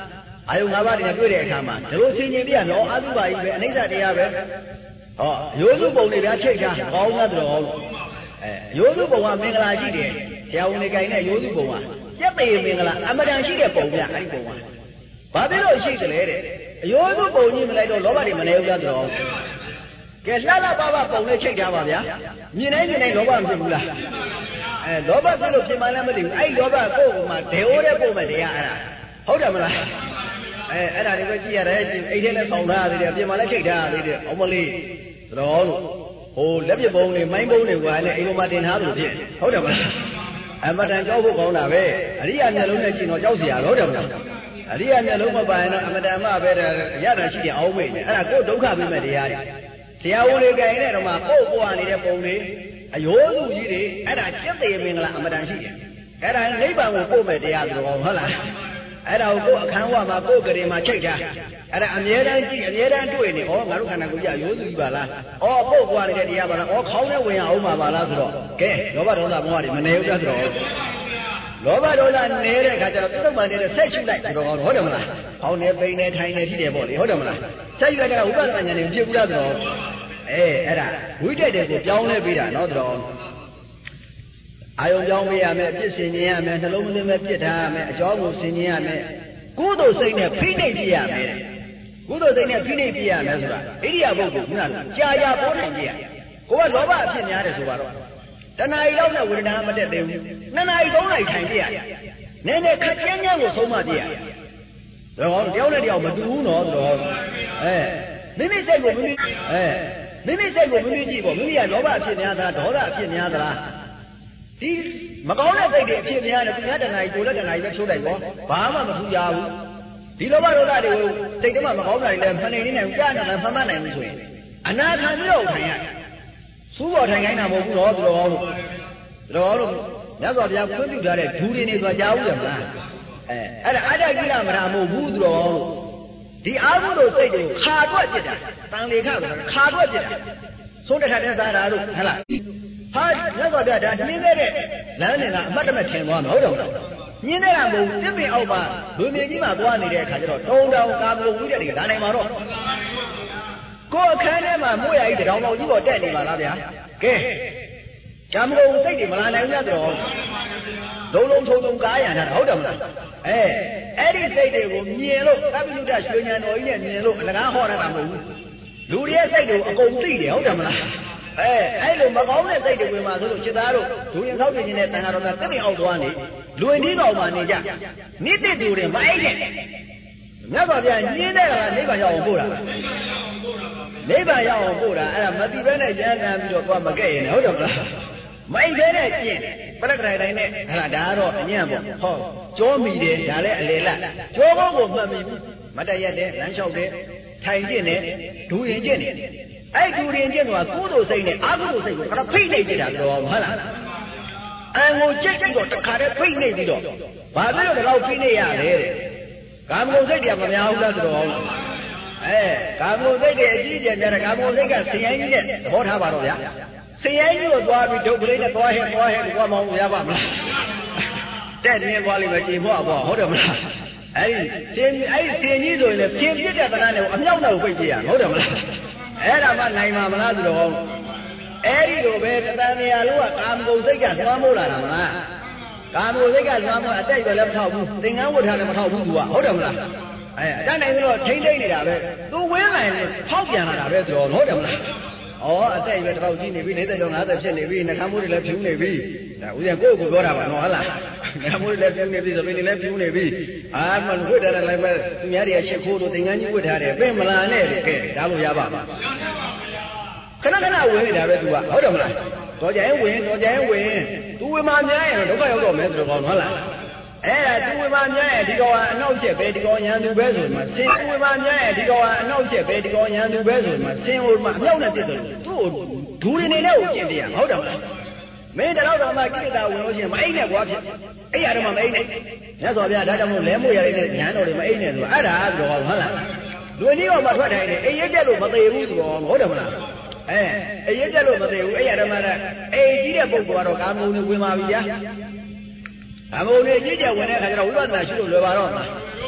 အာယုံ၅ပါးတည်းတွေ့တဲ့အခါမှာဒီလိုဆင်ခြင်ပြရနော်အာသုဘကြီးပဲအနိစ္စတရားပဲဟောရိုးစုပုံတွေဗျာချိတ်ထားကောင်းသားတော်အဲရိုးစုပုံကမင်္ဂလာရှိတယ်ဆရာဝန်တွေကိုင်တဲ့ရိုးစုပုံကကျက်ပေမင်္ဂလာအမတန်ရှိတဲ့ပုံဗျအဲ့ဒီပုံကဘာဖြစ်လို့ရှိတယ်လဲတဲ့ရိုးစုပုံကြီးမလိုက်တော့လောဘတွေမနေဘူးလားတော်ကဲလှလှပပပုံနဲ့ချိတ်ထားပါဗျာမြင်တိုင်းမြင်တိုင်းလောဘမဖြစ်ဘူးလားအဲလောဘဖြစ်လို့ဖြစ်မှလည်းမသိဘူးအဲ့လောဘကိုယ်ကမှဒေဝတဲ့ပုံမဲ့တရားအဲ့ဒါဟုတ်တယ်မလားအဲအဲ့ဒါတွေပဲကြည့်ရတယ်အိတ်ထဲနဲ့ဆောင်းထားသေးတယ်ပြင်မှလည်းချိတ်ထားသေးတယ်အောင်မလေးတော်လို့ဟိုလက်ပြပုံတွေမိုင်းပုံတွေကလည်းအိမ်ပေါ်မှာတင်ထားသလိုဖြစ်ဟုတ်တယ်မလားအမတန်ကြောက်ဖို့ကောင်းတာပဲအရိယာမျက်လုံးနဲ့ကြည့်တော့ကြောက်เสียဟုတ်တယ်မလားအရိယာမျက်လုံးမပိုင်တော့အမတန်မှပဲရတာရှိတယ်အောင်မိတ်အဲ့ဒါကိုယ်ဒုက္ခပြီးမဲ့တရားတွေတရားဝင်တွေကင်တဲ့တော့မှကိုယ်ပေါ်နေတဲ့ပုံတွေအယိုးစုကြီးတွေအဲ့ဒါကျက်သေးမင်္ဂလာအမတန်ရှိတယ်အဲ့ဒါနိဗ္ဗာန်ကိုပို့မဲ့တရားဆိုတော့ဟုတ်လားအဲ့ဒါကိုကိုယ်အခန်းဝမှာကိုယ်ကလေးမှာချိတ်ထားအဲ့ဒါအမြဲတမ်းကြည့်အမြဲတမ်းတွေ့နေဩငါတို့ခန္ဓာကိုယ်ကြီးအယိုးစုကြီးပါလားဩပို့ပွားနေတဲ့တရားပါလားဩခေါင်းနဲ့ဝင်ရအောင်ပါပါလားဆိုတော့ကဲလောဘဒေါသမောဟတွေမနေဘူးလားဆိုတော့လောဘဒေါသနေတဲ့အခါကျတော့ပြုတ်မှနေတဲ့ဆက်ရှုလိုက်ဆိုတော့ဟုတ်တယ်မလားခေါင်းနဲ့ပိန်နဲ့ထိုင်နေဖြစ်တယ်ပေါ့လေဟုတ်တယ်မလားဆက်ရှုလိုက်တဲ့ဥပဒနာဉာဏ်တွေဖြစ်ဘူးလားဆိုတော့အဲအဲ့ဒါဝိတက်တဲ့ကိုပြောင်းလဲပေးတာနော်ဆိုတော့အာယုံပြောင်းပေးရမယ်ပြစ်စင်ခြင်းရမယ်နှလုံးသွင်းမဲ့ပြစ်ထားရမယ်အကြောင်းကိုဆင်ခြင်းရမယ်ကုသိုလ်စိတ်နဲ့ဖိနှိပ်ပြရမယ်ကုသိုလ်စိတ်နဲ့ဖိနှိပ်ပြရမယ်ဆိုတာဣရိယာပုဂ္ဂိုလ်ကကြာရပိုးနိုင်ပြရကိုကလောဘအဖြစ်များတယ်ဆိုတော့တဏှာကြီးတော့နဲ့ဝေဒနာမတက်သေးဘူးနှစ်နာရီသုံးနာရီထိုင်ပြရနည်းနည်းခက်ကျန်းကျန်းကိုဆုံးမပြရတော့တယောက်နဲ့တယောက်မတူဘူးနော်ဆိုတော့အဲမိမိစိတ်ကိုမိမိအဲမိမိစိတ်ကိုမိမိကြည့်ပေါ့မိမိကလောဘအဖြစ်များသလားဒေါသအဖြစ်များသလားဒီမကောင်းတဲ့စိတ်တွေအဖြစ်များတယ်သူများတဏှာကြီးကိုလည်းတဏှာကြီးပဲချိုးလိုက်ပေါ့ဘာမှမထူရဘူးဒီလောဘဒေါသတွေကိုစိတ်ထဲမှာမကောင်းတာတွေလည်းမနေနိုင်ဘူးကြားနေတယ်မမှတ်နိုင်ဘူးဆိုရင်အနာခံပြီးတော့ထိုင်ရစူးပေါ်ထိုင်ခိုင်းတာမဟုတ်ဘူးတော့သူတော်လို့တော်လို့မြတ်စွာဘုရားဖွင့်ပြထားတဲ့ဒူတွေနေဆိုကြားဦးတယ်မလားအဲအဲ့ဒါအာတကိရမရာမဟုတ်ဘူးသူတော်လို့ဒီအာဟုတို့စိတ်တွေကိုခါတွက်จิตတာတန်လေခဆိုတာခါတွက်จิตတာသုံးတစ်ထပ်နဲ့သားတာတို့ဟဲ့လားဟာမြတ်စွာဘုရားဒါညင်းခဲ့တဲ့လမ်းနေကအမှတ်တမဲ့ထင်သွားမှာဟုတ်တယ်မလားညင်းနေတာမဟုတ်တစ်ပင်အောက်မှာလူမြင်ကြီးမှာသွားနေတဲ့အခါကျတော့တုံတောင်ကာမဂုဏ်ကြီးတွေကဒါနိုင်မှာတော့ကိုယ်အခန်းထဲမှာမို့ရကြီးတောင်တောင်ကြီးပေါ်တက်နေပါလားဗျာကဲကာမဂုဏ်စိတ်တွေမလာနိုင်ဘူးတော့လုံးလုံးထုံထုံကားရတာဟုတ်တယ်မလားအဲအဲ့ဒီစိတ်တွေကိုမြင်လို့သဗ္ဗညုတရွှေဉာဏ်တော်ကြီးနဲ့မြင်လို့အလကားဟောရတာမဟုတ်ဘူးလူတွေရဲ့စိတ်ကိုအကုန်သိတယ်ဟုတ်တယ်မလားအဲအဲ့လိုမကောင်းတဲ့စိတ်တွေဝင်မှာဆိုလို့จิตသားတို့ဒူရင်ဆောက်ပြင်းနေတဲ့တန်ခါတော်ကတစ်ပင်အောက်သွားနေလူဝင်ဒီကောင်မှနေကြနိတိတူတွေမအိတ်နဲ့မြတ်စွာဘုရားညင်းတဲ့ကနိဗ္ဗာန်ရောက်အောင်ပို့တာနိဗ္ဗာန်ရောက်အောင်ပို့တာအဲ့ဒါမတိပဲနဲ့ရမ်းတမ်းပြီးတော့သွားမကဲ့ရင်ဟုတ်တယ်မလားမိုက်သေးတဲ့ကျင့်ပလက္ခဏာတိုင်းနဲ့ဟာဒါကတော့အညံ့ပေါ့ဟောကြောမိတယ်ဒါလည်းအလေလတ်ကြောဘောကိုမှတ်မိဘူးမတရက်တဲ့လမ်းလျှောက်တဲ့ထိုင်ကျင့်တယ်ဒူရင်ကျင့်တယ်အဲ့ဒူရင်ကျင့်တော့ကုသိုလ်စိတ်နဲ့အကုသိုလ်စိတ်ကိုခဏဖိတ်နေကြတာတော့ဟုတ်လားအံကိုကြိတ်ကြိတ်တော့တခါတည်းဖိတ်နေပြီးတော့ဘာဖြစ်လို့ဒီလောက်ဖိနေရလဲတဲ့ကာမဂုဏ်စိတ်တွေကမများဘူးလားဆိုတော့အဲကာမဂုဏ်စိတ်တွေအကြီးအကျယ်များတယ်ကာမဂုဏ်စိတ်ကဆင်းရဲကြီးနဲ့သဘောထားပါတော့ဗျာဆင်းရဲကြီးကိုသွားပြီးဒုက္ခလေးနဲ့သွားဟဲ့သွားဟဲ့လို့သွားမအောင်ရပါမလားတဲ့နေသွားလိမ့်မယ်ကြည်ဖို့ပေါ့ဟုတ်တယ်မလားအဲ့ဒီဆင်းအဲ့ဒီဆင်းကြီးဆိုရင်လည်းဆင်းပြစ်တဲ့သဏ္ဍာန်တွေကိုအမြောက်နဲ့ပိတ်ပြရဟုတ်တယ်မလားအဲ့ဒါမှနိုင်မှာမလားဆိုတော့အဲ့ဒီလိုပဲတဏှာနေရာလုံးကကာမဂုဏ်စိတ်ကသွမ်းမိုးလာတာမလားကာမဂုဏ်စိတ်ကသွမ်းမိုးအတိုက်ပဲလည်းမထောက်ဘူးသင်္ကန်းဝတ်ထားလည်းမထောက်ဘူးသူကဟုတ်တယ်မလားအဲအတတ်နိုင်လို့ထိမ့်ထိမ့်နေတာပဲသူဝင်းလိုက်ရင်ဖောက်ပြန်လာတာပဲဆိုတော့ဟုတ်တယ်မလားဩအသက်ရွယ်တော့ကြီးနေပြီလေးသက်ကျော်ငါးသက်ဖြစ်နေပြီနှခမ်းမိုးတွေလည်းဖြူနေပြီဒါဦးဇင်းကိုယ့်ကိုပြောတာပါနော်ဟုတ်လားနှခမ်းမိုးတွေလည်းဖြူနေပြီဆိုပြီးနေလည်းဖြူနေပြီအာမဝတ်ထားတယ်လည်းပဲသူများတွေကရှစ်ခိုးတို့သင်္ကန်းကြီးဝတ်ထားတယ်ပြင်မလာနဲ့လေကဲဒါလို့ရပါမှာခဏခဏဝင်နေတာပဲသူကဟုတ်တယ်မလားတော်ကြရင်ဝင်တော်ကြရင်ဝင်သူဝင်မှများရင်ဒုက္ခရောက်တော့မယ်ဆိုတော့ဟုတ်လားအဲ့ဒါသူဝင်မှများရင်ဒီကောင်ကအနောက်ချက်ပဲဒီကောင်ရန်သူပဲဆိုမှဆင်းဝင်မှများရင်ဒီကောင်ကအနောက်ချက်ပဲဒီကောင်ရန်သူပဲဆိုမှဆင်းဝင်မှအမြောက်နဲ့ပြစ်တယ်သူ့ဒူရီနေတဲ့ကိုကျင့်တရားဟုတ်တယ်မလားမင်းတလောက်တော့မှကိလေသာဝင်လို့ရှိရင်မအိတ်နဲ့ကွာဖြစ်အဲ့ရတော့မှမအိတ်နဲ့မြတ်စွာဘုရားဒါကြောင့်မို့လဲမို့ရတဲ့ဉာဏ်တော်တွေမအိတ်နဲ့ဆိုအဲ့ဒါဆိုတော့ဟုတ်လားလူကြီးကမှထွက်တိုင်းနေအိတ်ရက်တက်လို့မသေးဘူးဆိုတော့ဟုတ်တယ်မလားအဲအိတ်ရက်တက်လို့မသေးဘူးအဲ့ရတော့မှလည်းအိတ်ကြီးတဲ့ပုဂ္ဂိုလ်ကတော့ကာမဂုဏ်တွေဝင်ပါပြီဗျာကာမဂုဏ်တွေကြီးကျယ်ဝင်တဲ့အခါကျတော့ဝိပဿနာရှုလို့လွယ်ပါတော့မှာ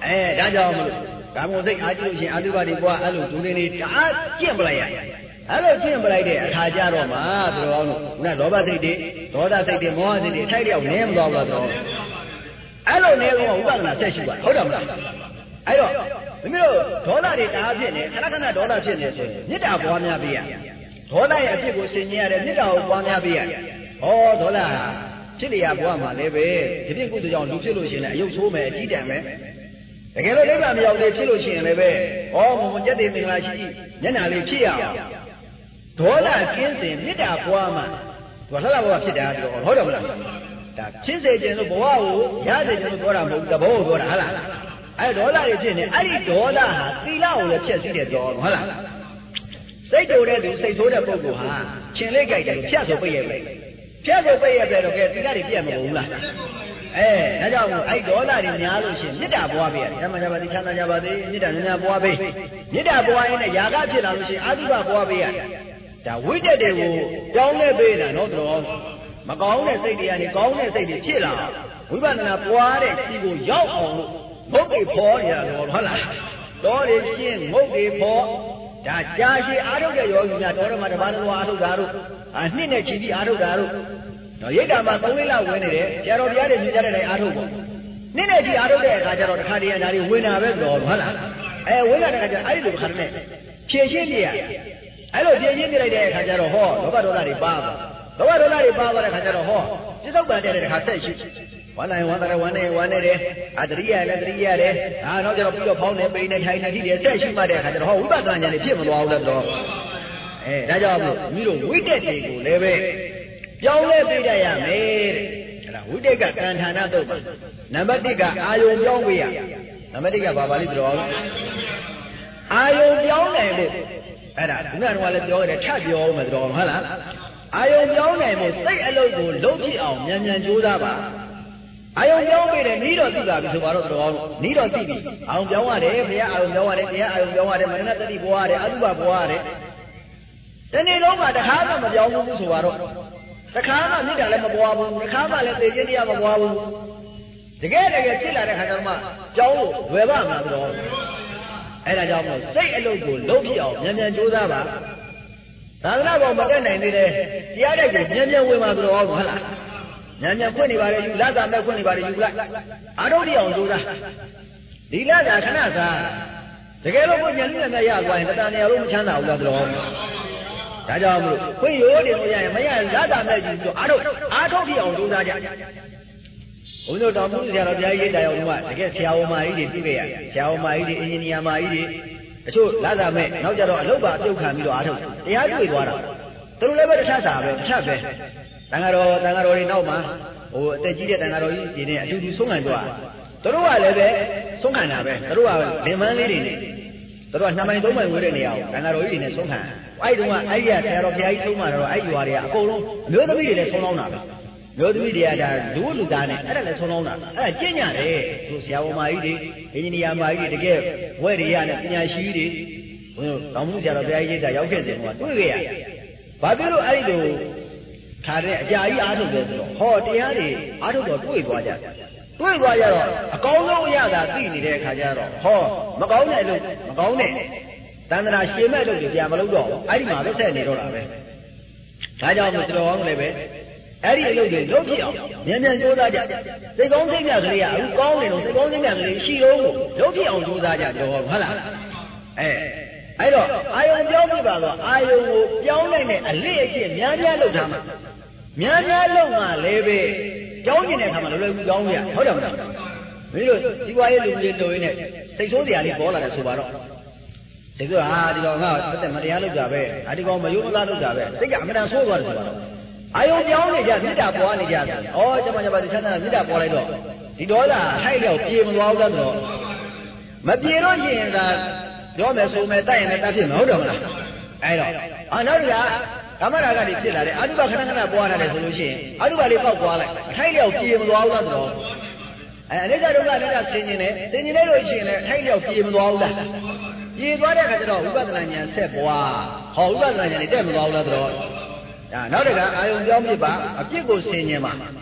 အဲဒါကြောင့်မလို့ကာမဂုဏ်စိတ်အားကြီးလို့ရှင်အာတုဘတွေဘွားအဲ့လိုဒုနေနေတအားကျင့်ပလိုက်ရအဲ့လိုကျင့်ပလိုက်တဲ့အခါကျတော့မှသူတော်ကောင်းတို့ခုနလောဘစိတ်တွေဒေါသစိတ်တွေမောဟစိတ်တွေအထိုက်တယောက်နည်းမသွားဘူးလားတော့အဲ့လိုနည်းကောဥပဒနာဆက်ရှိပါဟုတ်တယ်မလားအဲ့တော့မိမိတို့ဒေါသတွေတအားဖြစ်နေခဏခဏဒေါသဖြစ်နေဆိုရင်မေတ္တာပွားများပေးရဒေါသရဲ့အဖြစ်ကိုဆင်ခြင်ရတယ်မေတ္တာကိုပွားများပေးရဟောဒေါသဟာဖြစ်လျာဘွားမှာလည်းပဲဒီပြည့်ကုသိုလ်ကြောင့်လူဖြစ်လို့ရှိရင်လည်းအယုတ်ဆိုးမယ်အကြီးတန်းမယ်တကယ်လို့နိဗ္ဗာန်မရောက်သေးဖြစ်လို့ရှိရင်လည်းပဲဩမုံကျက်တဲ့မင်္ဂလာရှိမျက်နှာလေးဖြစ်ရအောင်ဒေါသကင်းစင်မေတ္တာပွားမှာသူလှလှဘဝဖြစ်တာတော့ဟုတ်တယ်မလားဒါဖြစ်စေခြင်းလို့ဘဝကိုရစေခြင်းလို့ပြောတာမဟုတ်ဘူးတဘောကိုပြောတာဟုတ်လားအဲဒေါသတွေဖြစ်နေအဲ့ဒီဒေါသဟာသီလကိုလည်းဖျက်ဆီးတယ်တော့ဟုတ်လားစိတ်တူတဲ့သူစိတ်ဆိုးတဲ့ပုဂ္ဂိုလ်ဟာရှင်လေးကြိုက်တယ်ဖြတ်ဆိုပိတ်ရပဲဖြတ်ဆိုပိတ်ရပဲတော့ကဲသီလတွေပြတ်မလို့ဘူးလားအဲဒါကြောင့်အဲ့ဒေါသတွေများလို့ရှင်မေတ္တာပွားပေးရတယ်ဓမ္မကြပါတိချမ်းသာကြပါစေမေတ္တာများများပွားပေးမေတ္တာပွားရင်လည်းຢာကဖြစ်လာလို့ရှင်အာတိဘပွားပေးရတယ်ဒါဝိတ္တတွေကိုကြောင်းလဲပေးတာနော်တော်မကောင်းတဲ့စိတ်တွေကနေကောင်းတဲ့စိတ်တွေဖြစ်လာဝိပဿနာပွားတဲ့စီကိုရောက်အောင်လို့မုတ်တွေဖော်ရတော့ဟုတ်လားတော်တွေရှင်းမုတ်တွေဖော်ဒါကြာရှည်အားထုတ်တဲ့ယောဂီများတော်တော်မှတပါးတော်အားထုတ်တာတို့အနှစ်နဲ့ချီပြီးအားထုတ်တာတို့တော့ရိတ်တာမှာသုံးလေးလောက်ဝင်နေတယ်ဆရာတော်ဘုရားတွေညွှန်ကြားတဲ့တိုင်းအားထုတ်ပေါ့နှစ်နဲ့ချီအားထုတ်တဲ့အခါကျတော့တစ်ခါတည်းကဒါတွေဝင်တာပဲဆိုတော့ဟုတ်လားအဲဝင်လာတဲ့အခါကျအဲ့ဒီလိုတစ်ခါတည်းနဲ့ဖြည့်ရှင်းပြရအဲ့လိုဖြည့်ရှင်းပြလိုက်တဲ့အခါကျတော့ဟောလောဘဒေါသတွေပါပါလောဘဒေါသတွေပါသွားတဲ့အခါကျတော့ဟောပြစ္ဆုတ်ပန်တဲ့တဲ့အခါဆက်ရှိဝမ်းနိုင်ဝမ်းသာဝမ်းနေဝမ်းနေတယ်အတရိယလည်းတရိယတယ်ဒါတော့ကျတော့ပြီးတော့ဖောင်းနေပိန်နေထိုင်နေထိတယ်ဆက်ရှိမှတဲ့အခါကျတော့ဟောဝိပဿနာဉာဏ်တွေဖြစ်မသွားဘူးလားတော့အဲဒါကြောင့်မို့မိတို့ဝိတ္တတွေကိုလည်းပဲပြောင်းလဲပေးရရမယ်တဲ့အဲ့ဒါဝိတ္တကကံဌာနတုတ်ပါနံပါတ်တစ်ကအာယုံပြောင်းပေးရနံပါတ်တစ်ကဘာပါလိမ့်တော်အာယုံပြောင်းနိုင်လို့အဲ့ဒါခုနကလည်းပြောခဲ့တယ်ထပ်ပြောအောင်မယ်တော်ဟုတ်လားအာယုံပြောင်းနိုင်ဖို့စိတ်အလုပ်ကိုလုပ်ဖြစ်အောင်မြန်မြန်ကြိုးစားပါအာယုံပြောင်းပေးတယ်နီးတော့သိပါပြီဆိုပါတော့တော်နီးတော့သိပြီအာယုံပြောင်းရတယ်ဘုရားအာယုံပြောင်းရတယ်တရားအာယုံပြောင်းရတယ်မနတတိဘွားရတယ်အတုပဘွားရတယ်ဒီနေ့လုံးကတခါမှမပြောင်းဘူးဆိုပါတော့တခါမှမြစ်တာလည်းမပွားဘူးတခါမှလည်းသိချင်းတရားမပွားဘူးတကယ်တကယ်ဖြစ်လာတဲ့ခါကျတော့မှကြောင်းလို့လွယ်ပါမှာတော့အဲ့ဒါကြောင့်မို့စိတ်အလုပ်ကိုလုပ်ဖြစ်အောင်မြန်မြန်ကြိုးစားပါသာသနာ့ဘောင်မတက်နိုင်သေးတယ်တရားတဲ့ကိုမြန်မြန်ဝင်ပါဆိုတော့ဟုတ်လားမြန်မြန်ဖွင့်နေပါလေယူလာတာမဲ့ဖွင့်နေပါလေယူလိုက်အာထုတ်တိအောင်ကြိုးစားဒီလာတာခဏစားတကယ်လို့ကိုညံလူနဲ့ရသွားရင်တတန်နေရာလို့မချမ်းသာဘူးလားဆိုတော့ဒါကြောင့်မလို့ခွင့်ရိုးတယ်လို့ရရင်မရလာတာမဲ့ယူပြီးတော့အာထုတ်အာထုတ်တိအောင်ကြိုးစားကြဘုန်းတော်တော်မှုဆရာတော်ဘုရားကြီးတာရောက်တော့တကယ်ဆရာဝန်မကြီးတွေတွေ့ခဲ့ရဆရာဝန်မကြီးတွေအင်ဂျင်နီယာမကြီးတွေတချို့လာတာမဲ့နောက်ကြတော့အလုပ်ပါအပြုတ်ခံပြီးတော့အားထုတ်တရားတွေ့သွားတာသူတို့လည်းပဲတစ်ထပ်တာပဲတစ်ထပ်ပဲတန်ဃာတော်တန်ဃာတော်တွေနောက်မှာဟိုအသက်ကြီးတဲ့တန်ဃာတော်ကြီးတွေနဲ့အတူတူဆုံးခံကြသွားသူတို့ကလည်းပဲဆုံးခံတာပဲသူတို့ကလင်မန်းလေးတွေနဲ့သူတို့ကနှစ်မိုင်သုံးမိုင်ဝေးတဲ့နေရာကိုတန်ဃာတော်ကြီးတွေနဲ့ဆုံးခံအဲ့ဒီတုန်းကအဲ့ဒီကဆရာတော်ဘုရားကြီးဆုံးမှာတော့အဲ့ဒီရွာတွေကအကုန်လုံးအမျိုးသမီးတွေလည်းဆုံးလောင်းတာပဲမျိုးသမီးတွေကဒါလူလူသားနဲ့အဲ့ဒါလည်းဆုံးလောင်းတာအဲ့ဒါကျင့်ကြတယ်သူဆရာဝန်မကြီးတွေအင်ဂျင်နီယာမကြီးတွေတကယ်ဝဲတွေရနဲ့ပညာရှိတွေဘုန်းတော်တောင်မှုဆရာတော်ဘုရားကြီးတာရောက်ခဲ့တယ်ကွာတွေ့ခဲ့ရဘာဖြစ်လို့အဲ့ဒီလိုထားတဲ့အကြာကြီးအားထုတ်တယ်ဆိုတော့ဟောတရားတွေအားထုတ်တော့တွေ့သွားကြတွေ့သွားကြတော့အကောင်းဆုံးအရာသာသိနေတဲ့အခါကျတော့ဟောမကောင်းတဲ့အလုပ်မကောင်းတဲ့တန်ត្រာရှင်မဲ့လုပ်တွေပြန်မလုပ်တော့အဲ့ဒီမှာပဲဆက်နေတော့တာပဲဒါကြောင့်မို့တော်ကောင်းလည်းပဲအဲ့ဒီအလုပ်တွေလုပ်ဖြစ်အောင်မြန်မြန်ကြိုးစားကြစိတ်ကောင်းစိတ်မြတ်ကလေးကအခုကောင်းနေတော့စိတ်ကောင်းစိတ်မြတ်ကလေးရှိတော့လုပ်ဖြစ်အောင်ကြိုးစားကြတော့ဟုတ်လားအဲအဲ့တော့အာယုံပြောင်းပြပါတော့အာယုံကိုပြောင်းနိုင်တဲ့အလေးအကျင့်များများလုပ်ထားမှာများများလုပ်မှလည်းပဲကြောင်းကျင်တဲ့အခါမှာလောလောကူကြောင်းရဟုတ်တယ်မလားမင်းတို့ဒီဝါရဲ့လူကြီးတို့ရင်းနဲ့စိတ်ဆိုးစရာလေးပေါ်လာတယ်ဆိုပါတော့ဒီကဟာဒီကောင်ကသက်မတရားလုပ်ကြပဲအာဒီကောင်မယုံမသားလုပ်ကြပဲစိတ်ကအမှန်တန်ဆိုးသွားတယ်ဆိုပါတော့အာယုံပြောင်းနေကြမေတ္တာပွားနေကြဆိုဩကျမကျမဒီချမ်းသာမေတ္တာပွားလိုက်တော့ဒီဒေါသဟိုက်တော့ပြေမသွားဘူးလားဆိုတော့မပြေတော့ရင်သာပြောမယ်ဆိုမယ်တိုက်ရင်လည်းတတ်ဖြစ်မှာဟုတ်တယ်မလားအဲ့တော့အာနောက်တစ်ခါကာမရာဂတွေဖြစ်လာတယ်အာတုဘခဏခဏပွားထားတယ်ဆိုလို့ရှိရင်အာတုဘလေးပေါက်ပွားလိုက်အထိုက်လျောက်ပြေမသွားဘူးလားဆိုတော့အဲအနိစ္စဒုက္ခအနတ္တဆင်ញင်တယ်ဆင်ញင်လိုက်လို့ရှိရင်လည်းအထိုက်လျောက်ပြေမသွားဘူးလားပြေသွားတဲ့အခါကျတော့ဝိပဿနာဉာဏ်ဆက်ပွားဟောဝိပဿနာဉာဏ်နဲ့တက်မသွားဘူးလားဆိုတော့ဒါနောက်တစ်ခါအာယုံပြောင်းပြပါအပြစ်ကိုဆင်ញင်ပါ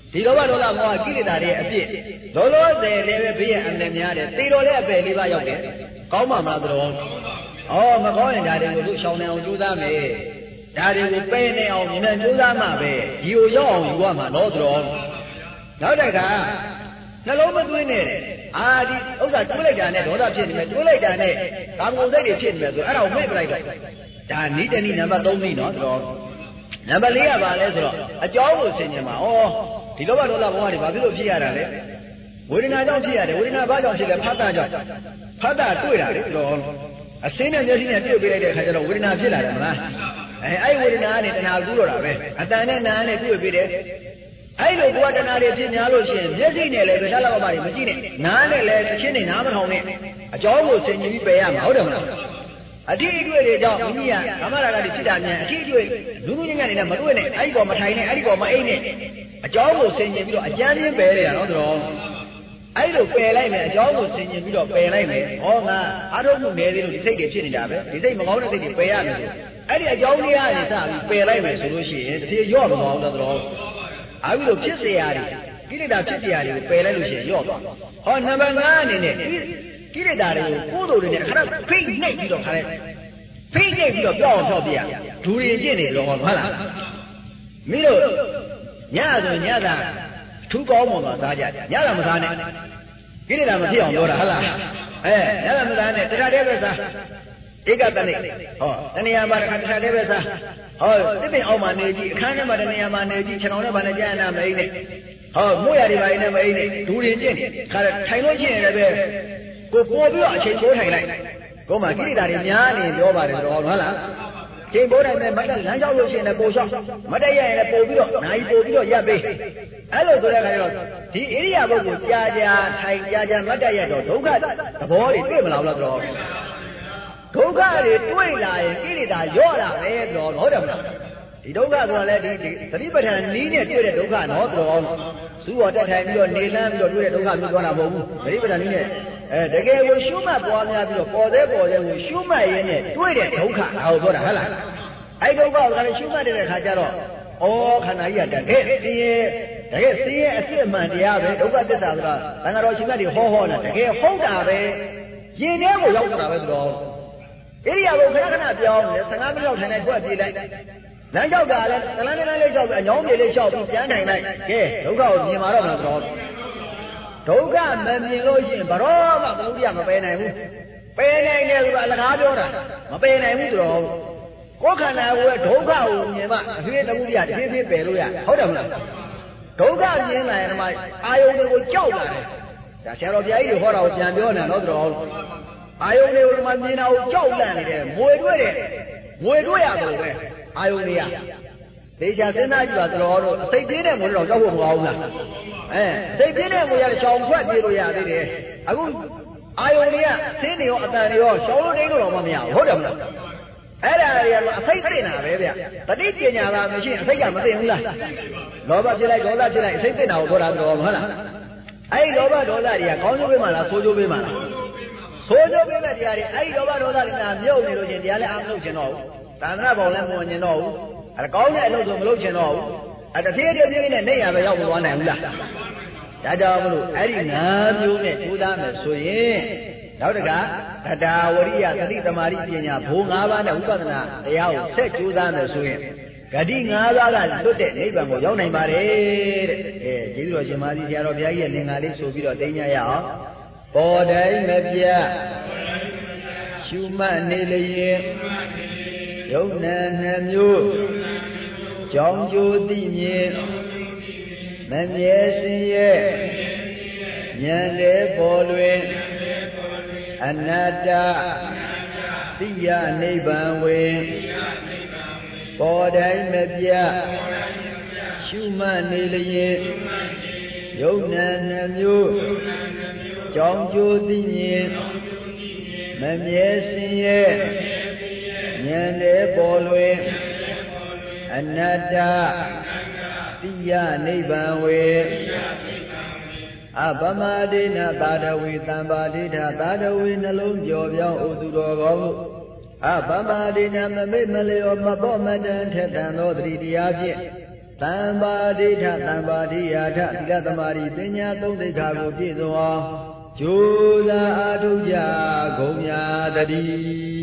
ဒီလောဘဒေါသမောဟကိလေသာတွေအပြစ်လောလောဆယ်လည်းပဲဘေးရအန္တရာယ်များတယ်သေတော်လည်းအပယ်လေးပါးရောက်တယ်ကောင်းပါမလားတော်ဩမကောင်းရင်ဒါတွေကိုသူရှောင်နေအောင်ကြိုးစားမယ်ဒါတွေကိုပယ်နေအောင်မြန်မြန်ကြိုးစားမှပဲဒီကိုရောက်အောင်ယူရမှာတော့တော်နောက်တစ်ခါနှလုံးမသွင်းနဲ့အာဒီဥစ္စာတွေးလိုက်တာနဲ့ဒေါသဖြစ်နေမယ်တွေးလိုက်တာနဲ့ကာမဂုဏ်စိတ်တွေဖြစ်နေမယ်ဆိုအဲ့ဒါကိုမဲ့ပလိုက်တော့ဒါနီးတနည်းနံပါတ်သုံးနည်းနော်တော်နံပါတ်လေးကဘာလဲဆိုတော့အကြောင်းကိုဆင်ခြင်ပါဩဒီလောဘဒေါသဘောဟတွေဘာဖြစ်လို့ဖြစ်ရတာလဲဝေဒနာကြောင့်ဖြစ်ရတယ်ဝေဒနာဘာကြောင့်ဖြစ်လဲဖတ်တာကြောင့်ဖတ်တာတွေ့တာလေတော်အစင်းနဲ့မျက်စိနဲ့တွေ့ပြလိုက်တဲ့အခါကျတော့ဝေဒနာဖြစ်လာတယ်မလားအဲအဲ့ဝေဒနာကနေတဏှာကူးတော့တာပဲအတန်နဲ့နာနဲ့တွေ့ပြတယ်အဲ့လိုဘဝတဏှာတွေဖြစ်များလို့ရှိရင်မျက်စိနဲ့လည်းဗလာလောက်ပါတွေမကြည့်နဲ့နားနဲ့လည်းတစ်ချင်းနဲ့နားမထောင်နဲ့အကြောင်းကိုဆင်ခြင်ပြီးပယ်ရမှာဟုတ်တယ်မလားအထီးအတွေ့တွေကြောင့်မိမိကကာမရာဂတွေဖြစ်တာမြန်အထီးအတွေ့လူလူညံ့ညံ့နေနဲ့မတွေ့နဲ့အဲ့ဒီပေါ်မထိုင်နဲ့အဲ့ဒီပေါ်မအိတ်နဲ့အကြောင်းကိုဆင်ခြင်ပြီးတော့အကျမ်းပြင်းပယ်ရတာနော်တော်အဲ့လိုပယ်လိုက်မယ်အကြောင်းကိုဆင်ခြင်ပြီးတော့ပယ်လိုက်မယ်ဟောငါအားထုတ်မှုနေသေးလို့ဒီစိတ်တွေဖြစ်နေတာပဲဒီစိတ်မကောင်းတဲ့စိတ်တွေပယ်ရမယ်ဆိုအဲ့ဒီအကြောင်းလေးကနေစပြီးပယ်လိုက်မယ်ဆိုလို့ရှိရင်တစ်ပြေရော့မသွားဘူးတော်တော်အားပြီးတော့ဖြစ်เสียရတယ်ကိလေသာဖြစ်เสียရတယ်ကိုပယ်လိုက်လို့ရှိရင်ရော့သွားဟောနံပါတ်၅အနေနဲ့ကိလေသာတွေကိုကိုယ်တို့တွေနဲ့ခဏဖိတ်နှိပ်ပြီးတော့ခါလိုက်ဖိတ်နှိပ်ပြီးတော့ပြောင်းအောင်ဖြောက်ပြရဒူရင်ကျင့်နေတော့ဟုတ်လားမင်းတို့ညဆိုညသာထူးကောင်းမှသာစားကြညသာမစားနဲ့ကိလေသာမဖြစ်အောင်ပြောတာဟုတ်လားအဲညသာမစားနဲ့တခါတည်းပဲစားဧကတနိဟောတဏှာမှာတစ်ခါတစ်ခါတည်းပဲစားဟောတစ်ပင်အောင်မှာနေကြည့်အခန်းထဲမှာတဏှာမှာနေကြည့်ခြံတော်ထဲမှာလည်းကြာနာမအိနဲ့ဟောမို့ရတွေပါနေမအိနဲ့ဒူရင်ကျင့်ခါထိုင်လို့ရှိရင်လည်းပဲကိုပေါ်ပြီးတော့အချိန်ပိုးထိုင်လိုက်ကိုမှကိလေသာတွေများနေပြောပါတယ်တော့ဟုတ်လားချိန်ပိုးတိုင်းနဲ့မတ်တက်လမ်းလျှောက်လို့ရှိရင်လည်းပိုလျှောက်မတ်တက်ရရင်လည်းပိုပြီးတော့နိုင်ပိုပြီးတော့ရပ်ပေးအဲ့လိုဆိုတဲ့အခါကျတော့ဒီဣရိယာပုဂ္ဂိုလ်ကြာကြာထိုင်ကြာကြာမတ်တက်ရတော့ဒုက္ခသဘောတွေတွေ့မလားလားတော့ဒုက္ခတွေတွေ့လာရင်ကိလေသာရော့လာပဲတော့ဟုတ်တယ်မလားဒီဒုက္ခဆိုတာလည်းဒီသတိပဋ္ဌာန်နီးနဲ့တွေ့တဲ့ဒုက္ခနော်တော့သူ့ော်တက်ထိုင်ပြီးတော့နေလန်းပြီးတော့တွေ့တဲ့ဒုက္ခမျိုးသွားတာမဟုတ်ဘူးသတိပဋ္ဌာန်နီးနဲ့အဲတကယ်ကိုရှုမှတ်ပွားများပြီးတော့ပေါ်သေးပေါ်သေးကိုရှုမှတ်ရင်းနဲ့တွေ့တဲ့ဒုက္ခဟောပြောတာဟုတ်လားအဲ့ဒုက္ခကိုလည်းရှုမှတ်တဲ့အခါကျတော့ဩခန္ဓာကြီးကတကယ်သိရဲ့တကယ်သိရဲ့အစစ်အမှန်တရားပဲဒုက္ခသစ္စာဆိုတာသံဃာတော်ရှင်မြတ်တွေဟောဟောတာတကယ်ဟုတ်တာပဲရင်ထဲကိုရောက်တာပဲဆိုတော့ဣရိယာပုခဏခဏပြောင်းတယ်ဆယ်ငါးမိနစ်လောက်ထိုင်လိုက်ထွက်ပြေးလိုက်လမ်းလျှောက်တာလဲသလန်းသလန်းလေးလျှောက်ပြီးအညောင်းပြေလေးလျှောက်ပြီးပြန်ထိုင်လိုက်ကဲဒုက္ခကိုမြင်မှာတော့မလားဆိုတော့ဒုက္ခမမြင်လို့ရှိရင်ဘရောမှဘုရားမပယ်နိုင်ဘူးပယ်နိုင်တယ်ဆိုတာအလကားပြောတာမပယ်နိုင်ဘူးဆိုတော့ကိုယ်ခန္ဓာကိုယ်ဒုက္ခကိုမြင်မှအဖြစ်တခုပြတစ်သေးသေးပယ်လို့ရဟုတ်တယ်မလားဒုက္ခမြင်လာရင်ဒီမှာအာယုန်တွေကိုကြောက်လာတယ်ဒါဆရာတော်ဘုရားကြီးတွေဟောတာကိုပြန်ပြောနေတာနော်ဆိုတော့အာယုန်တွေကိုဒီမှာမြင်တာကိုကြောက်လန့်နေတယ်မွေတွေ့တယ်မွေတွေ့ရတယ်ပဲအာယုန်တွေကဒေချာစဉ်းစားကြည့်ပါတော်တို့အစိတ်သေးတဲ့မွေတော့ကြောက်ဖို့မကောင်းဘူးလားအဲစိတ်ပြင်းတဲ့မွေရရှောင်ထွက်ပြေးလို့ရသေးတယ်အခုအာယုန်တွေကသင်းတွေရောအတန်တွေရောရှောင်လို့တိတ်လို့တော့မမရဘူးဟုတ်တယ်မလားအဲ့ဒါတွေကအစိတ်သိနေတာပဲဗျတတိပညာသာမရှိရင်အစိတ်ကမသိဘူးလားလောဘဖြစ်လိုက်ဒေါသဖြစ်လိုက်အစိတ်သိနေတာကိုပြောတာတော့ဟုတ်လားအဲ့ဒီလောဘဒေါသတွေကကောင်းကျိုးပေးမှလားဆိုးကျိုးပေးမှလားဆိုးကျိုးပေးတဲ့တရားတွေအဲ့ဒီလောဘဒေါသတွေကမြုပ်နေလို့ရှင်တရားလည်းအားမလုပ်ချင်တော့ဘူးသာသနာ့ဘောင်လည်းမဝင်ချင်တော့ဘူးအဲ့ကောင်းတဲ့အလုပ်ဆိုမလုပ်ချင်တော့ဘူးအဲ့တဖြည်းဖြည်းဖြည်းနဲ့နေရပဲရောက်မသွားနိုင်ဘူးလားဒါကြောင့်မလို့အဲ့ဒီငါးမျိုးနဲ့ကြိုးစားမယ်ဆိုရင်နောက်တကသတ္တဝရိယသတိသမာဓိပညာဘိုး၅ပါးနဲ့ဥပဒနာတရားကိုဆက်ကြိုးစားမယ်ဆိုရင်ဂတိ၅ပါးကလွတ်တဲ့နိဗ္ဗာန်ကိုရောက်နိုင်ပါတယ်တဲ့အဲကျေးဇူးတော်ရှင်မာသီဆရာတော်ဘုရားကြီးရဲ့လင်္ကာလေးဆိုပြီးတော့သိညာရအောင်ပေါ်တိုင်းမပြတ်ရှုမှတ်နေလျင်ယုံနာနှမျိုးကြောင်းကျိုးသိမြင်မမြဲစင်ရဲ့ဉာဏ်လေပေါ်လွင်အနတ္တသိယနိဗ္ဗာန်ဝင်ပေါ်တိုင်းမပြတ်ရှုမှတ်နေလျင်ယုံနာနှမျိုးကြောင်းကျိုးသိမြင်မမြဲစင်ရဲ့ဉာဏ်လေပေါ်လွင်အနတ္တသိယနိဗ္ဗာန်ဝေအပမဒိနသာတဝေတံပါဒိဋ္ဌသာတဝေနှလုံးကြော်ပြောင်းဥသူတော်ကောင်းမှုအပမဒိနမမိတ်မလျောမပေါ်မတန်ထက်တန်သောသတိတရားဖြင့်တံပါတိထတံပါတိယာထသီလသမารိပညာသုံးသိက္ခာကိုပြည့်စုံအောင်ကြိုးစားအားထုတ်ကြကုန်များတည်း